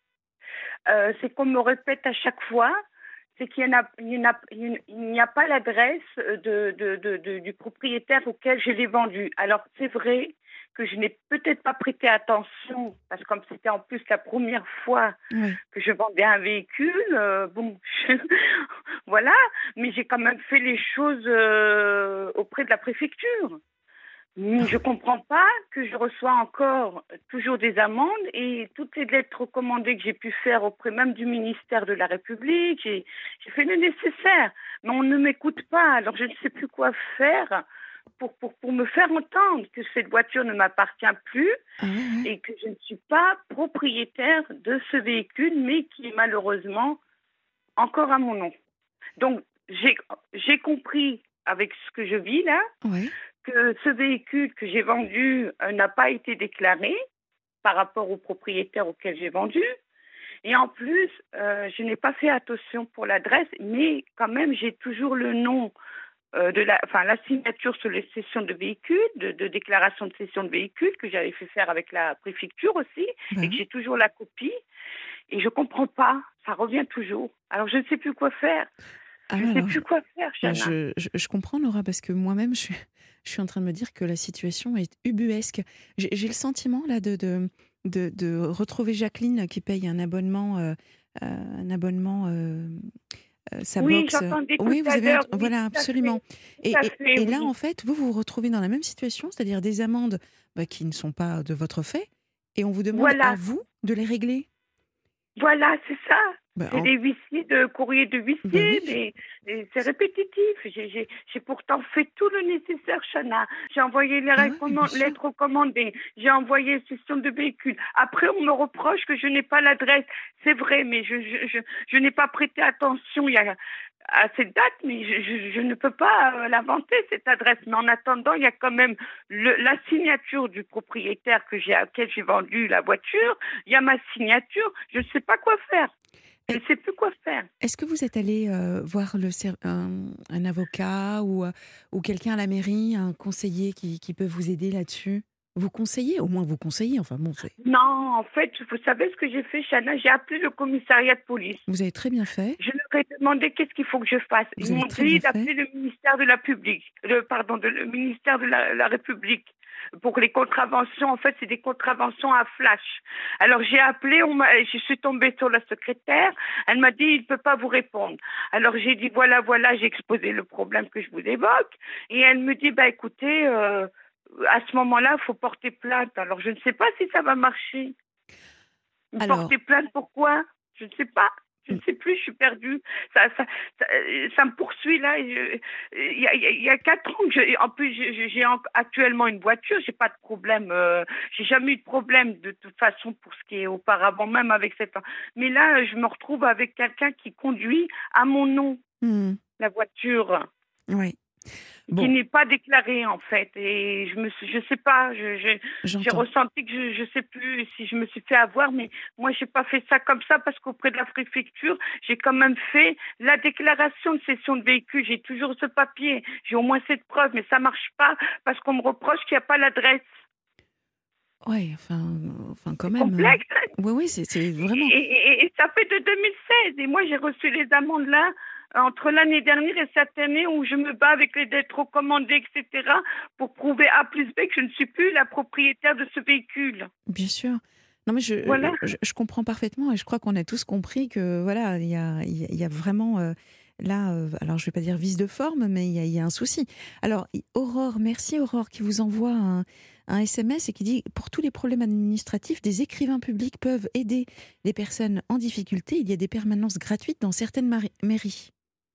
euh, c'est qu'on me répète à chaque fois, c'est qu'il n'y a, il y en a, il n'y a pas l'adresse de, de, de, de- du propriétaire auquel je l'ai vendu. Alors, c'est vrai que je n'ai peut-être pas prêté attention, parce que comme c'était en plus la première fois Oui. que je vendais un véhicule, euh, bon, je- voilà, mais j'ai quand même fait les choses euh, auprès de la préfecture. Mais je comprends pas que je reçois encore toujours des amendes et toutes les lettres recommandées que j'ai pu faire auprès même du ministère de la République, j'ai, j'ai fait le nécessaire. Mais on ne m'écoute pas, alors je ne sais plus quoi faire pour, pour, pour me faire entendre que cette voiture ne m'appartient plus Ah ouais, ouais. et que je ne suis pas propriétaire de ce véhicule, mais qui est malheureusement encore à mon nom. Donc, j'ai, j'ai compris avec ce que je vis là, Ouais. que ce véhicule que j'ai vendu euh, n'a pas été déclaré par rapport au propriétaire auquel j'ai vendu. Et en plus, euh, je n'ai pas fait attention pour l'adresse, mais quand même, j'ai toujours le nom, euh, de la, enfin, la signature sur les cessions de véhicules, de, de déclaration de cession de véhicules que j'avais fait faire avec la préfecture aussi, Bah et que oui. j'ai toujours la copie. Et je comprends pas, ça revient toujours. Alors, je ne sais plus quoi faire. Ah, Je ne sais alors, plus quoi faire, bah, Chana. je, je, je comprends, Laura, parce que moi-même, je suis, je suis en train de me dire que la situation est ubuesque. J'ai j'ai le sentiment, là, de, de, de, de retrouver Jacqueline qui paye un abonnement, euh, euh, un abonnement euh, euh, sa Oui, box. j'entendais tout Oui, vous à avez ent- l'heure. Oui, voilà, tout à fait. absolument. Tout Et, à et, fait, et là, oui. en fait, vous vous vous retrouvez dans la même situation, c'est-à-dire des amendes bah, qui ne sont pas de votre fait, et on vous demande à Voilà. vous de les régler. Voilà, c'est ça. Bah, C'est en- des huissiers de courrier de bah huissier, oui. mais, mais c'est répétitif. J'ai j'ai- j'ai pourtant fait tout le nécessaire, Chana. J'ai envoyé les Ah ouais, mais bien recomman- sûr. lettres recommandées. J'ai envoyé session de véhicule. Après, on me reproche que je n'ai pas l'adresse. C'est vrai, mais je, je, je, je n'ai pas prêté attention il y a, à cette date, mais je, je, je ne peux pas euh, l'inventer, cette adresse. Mais en attendant, il y a quand même le, la signature du propriétaire que j'ai, à laquelle j'ai vendu la voiture. Il y a ma signature. Je ne sais pas quoi faire. Je ne sais plus quoi faire. Est-ce que vous êtes allé euh, voir le, ser- un, un avocat ou, euh, ou quelqu'un à la mairie, un conseiller qui, qui peut vous aider là-dessus? Vous conseillez, au moins vous conseillez, enfin bon, c'est... Non, en fait, vous savez ce que j'ai fait, Chana? J'ai appelé le commissariat de police. Vous avez très bien fait, Je leur ai demandé qu'est-ce qu'il faut que je fasse. vous Ils avez m'ont très bien dit fait. d'appeler le ministère de la Publique, le pardon, de, le ministère de la, la République pour les contraventions. En fait, c'est des contraventions à flash. Alors j'ai appelé, on m'a, je suis tombée sur la secrétaire. Elle m'a dit il ne peut pas vous répondre. Alors j'ai dit voilà, voilà, j'ai exposé le problème que je vous évoque. Et elle me dit bah écoutez, euh, à ce moment-là, il faut porter plainte. Alors je ne sais pas si ça va marcher. Alors, Porter plainte, pourquoi? Je ne sais pas. Je ne sais plus, je suis perdue. Ça, ça, ça, ça me poursuit là. et je- Il y, a, il y a- il y a quatre ans que je, en plus je- je- j'ai en- actuellement une voiture. J'ai pas de problème. Euh, j'ai jamais eu de problème de toute façon pour ce qui est auparavant, même avec cette. Mais là, je me retrouve avec quelqu'un qui conduit à mon nom hmm, la voiture, ouais, qui bon, n'est pas déclarée en fait. Et je me suis, je sais pas. Je, je- j'ai j'entends. ressenti que je, je sais plus si je me suis fait avoir, mais moi j'ai pas fait ça comme ça parce qu'auprès de la préfecture, j'ai quand même fait la déclaration de cession de véhicule. J'ai toujours ce papier, j'ai au moins cette preuve, mais ça marche pas parce qu'on me reproche qu'il n'y a pas l'adresse. Ouais, enfin, enfin quand C'est même. complexe. Oui, oui, c'est c'est Et, vraiment. et- et ça fait de deux mille seize et moi j'ai reçu les amendes là entre l'année dernière et cette année où je me bats avec les dettes recommandées, et cetera pour prouver A plus B que je ne suis plus la propriétaire de ce véhicule. Bien sûr. Non, mais je, Voilà. je, je comprends parfaitement et je crois qu'on a tous compris que voilà, il y a, il y a- il y a vraiment euh, là, euh, alors je vais pas dire vice de forme, mais il y a, il y a un souci. Alors, i- Aurore, merci Aurore qui vous envoie un, un S M S et qui dit pour tous les problèmes administratifs, des écrivains publics peuvent aider les personnes en difficulté. Il y a des permanences gratuites dans certaines mari- mairies.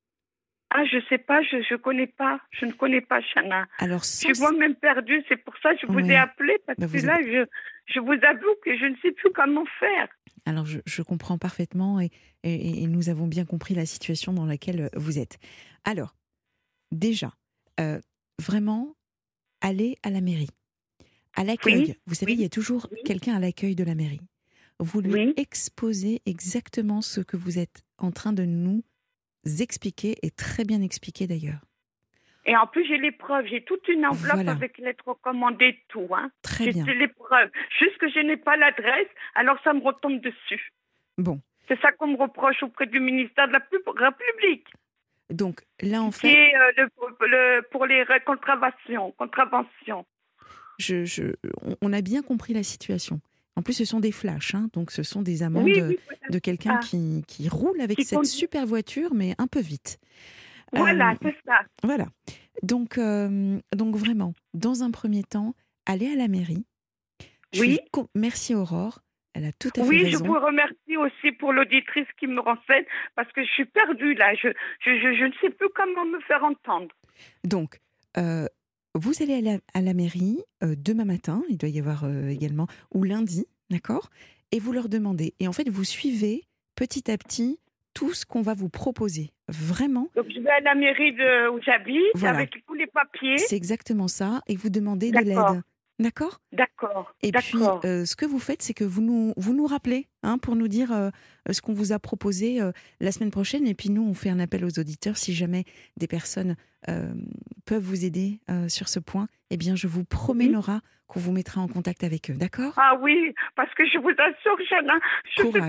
Ah, je sais pas, je je connais pas, je ne connais pas Chana. Alors, Je sans... suis moi-même perdue, c'est pour ça que je vous ai Ouais. appelé parce Bah, que vous là, je, je vous avoue que je ne sais plus comment faire. Alors, je, je comprends parfaitement et, et- et nous avons bien compris la situation dans laquelle vous êtes. Alors, déjà, euh, vraiment, allez à la mairie. À l'accueil, Oui, vous savez, oui, il y a toujours oui. quelqu'un à l'accueil de la mairie. Vous lui Oui. exposez exactement ce que vous êtes en train de nous expliquer, et très bien expliquer d'ailleurs. Et en plus, j'ai les preuves. J'ai toute une enveloppe Voilà. avec lettres recommandées, tout. Hein. Très J'ai bien. les preuves. Juste que je n'ai pas l'adresse, alors ça me retombe dessus. Bon, C'est ça qu'on me reproche auprès du ministère de la Pu- République, donc là, en qui fait, est euh, le, le- pour les ré- contraventions. contraventions. je, je- on- on a bien compris la situation. En plus, ce sont des flashs, hein, donc ce sont des amendes Oui, oui, voilà. de quelqu'un Ah. qui, qui roule avec Qui cette conduit. super voiture, mais un peu vite. Voilà, Euh, c'est ça. Voilà. Donc, euh, donc vraiment, dans un premier temps, allez à la mairie. Je Oui. suis co- Merci Aurore, elle a tout à fait Oui, je raison. vous remercie aussi pour l'auditrice qui me renseigne parce que je suis perdue là. Je, je, je, je ne sais plus comment me faire entendre. Donc, euh, vous allez à la, à la mairie euh, demain matin, il doit y avoir euh, également, ou lundi, d'accord? Et vous leur demandez. Et en fait, vous suivez petit à petit tout ce qu'on va vous proposer. Vraiment, Donc je vais à la mairie de, où j'habite Voilà. avec tous les papiers. c'est exactement ça. Et vous demandez de D'accord. l'aide. D'accord? D'accord. Et puis, D'accord. euh, ce que vous faites, c'est que vous nous, vous nous rappelez hein, pour nous dire euh, ce qu'on vous a proposé euh, la semaine prochaine. Et puis, nous, on fait un appel aux auditeurs. Si jamais des personnes euh, peuvent vous aider euh, sur ce point, eh bien, je vous promets, Oui. Laura, qu'on vous mettra en contact avec eux. D'accord? Ah oui, parce que je vous assure, Jeanne, je ne sais Courage. pas,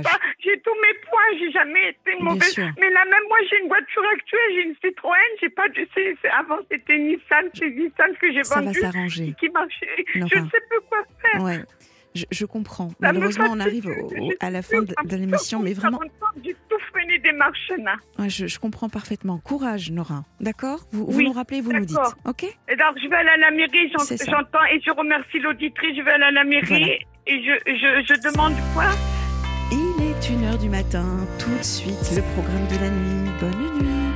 j'ai tous mes points, j'ai jamais été Bien mauvaise. sûr. Mais là même moi j'ai une voiture actuelle, j'ai une Citroën, j'ai pas de. c'est- c'est- Avant c'était Nissan, c'est Nissan que j'ai Ça va vendu s'arranger. qui marchait. Laura. Je ne sais plus quoi faire. Ouais, je, je comprends. Ça me Malheureusement, on fatigue. arrive au- au- Je à la suis fin de, de l'émission, mais vraiment, J'ai tout freiné des marches là. ouais, je, je comprends parfaitement. Courage, Nora. D'accord? Vous, vous Oui, nous rappelez, vous nous dites. d'accord. Ok? Et donc je vais aller à la mairie, j'en- C'est ça. j'entends et je remercie l'auditrice, je vais aller à la mairie Voilà. et je, je, je demande quoi? Il est une heure du matin. Tout de suite, le programme de la nuit. Bonne nuit.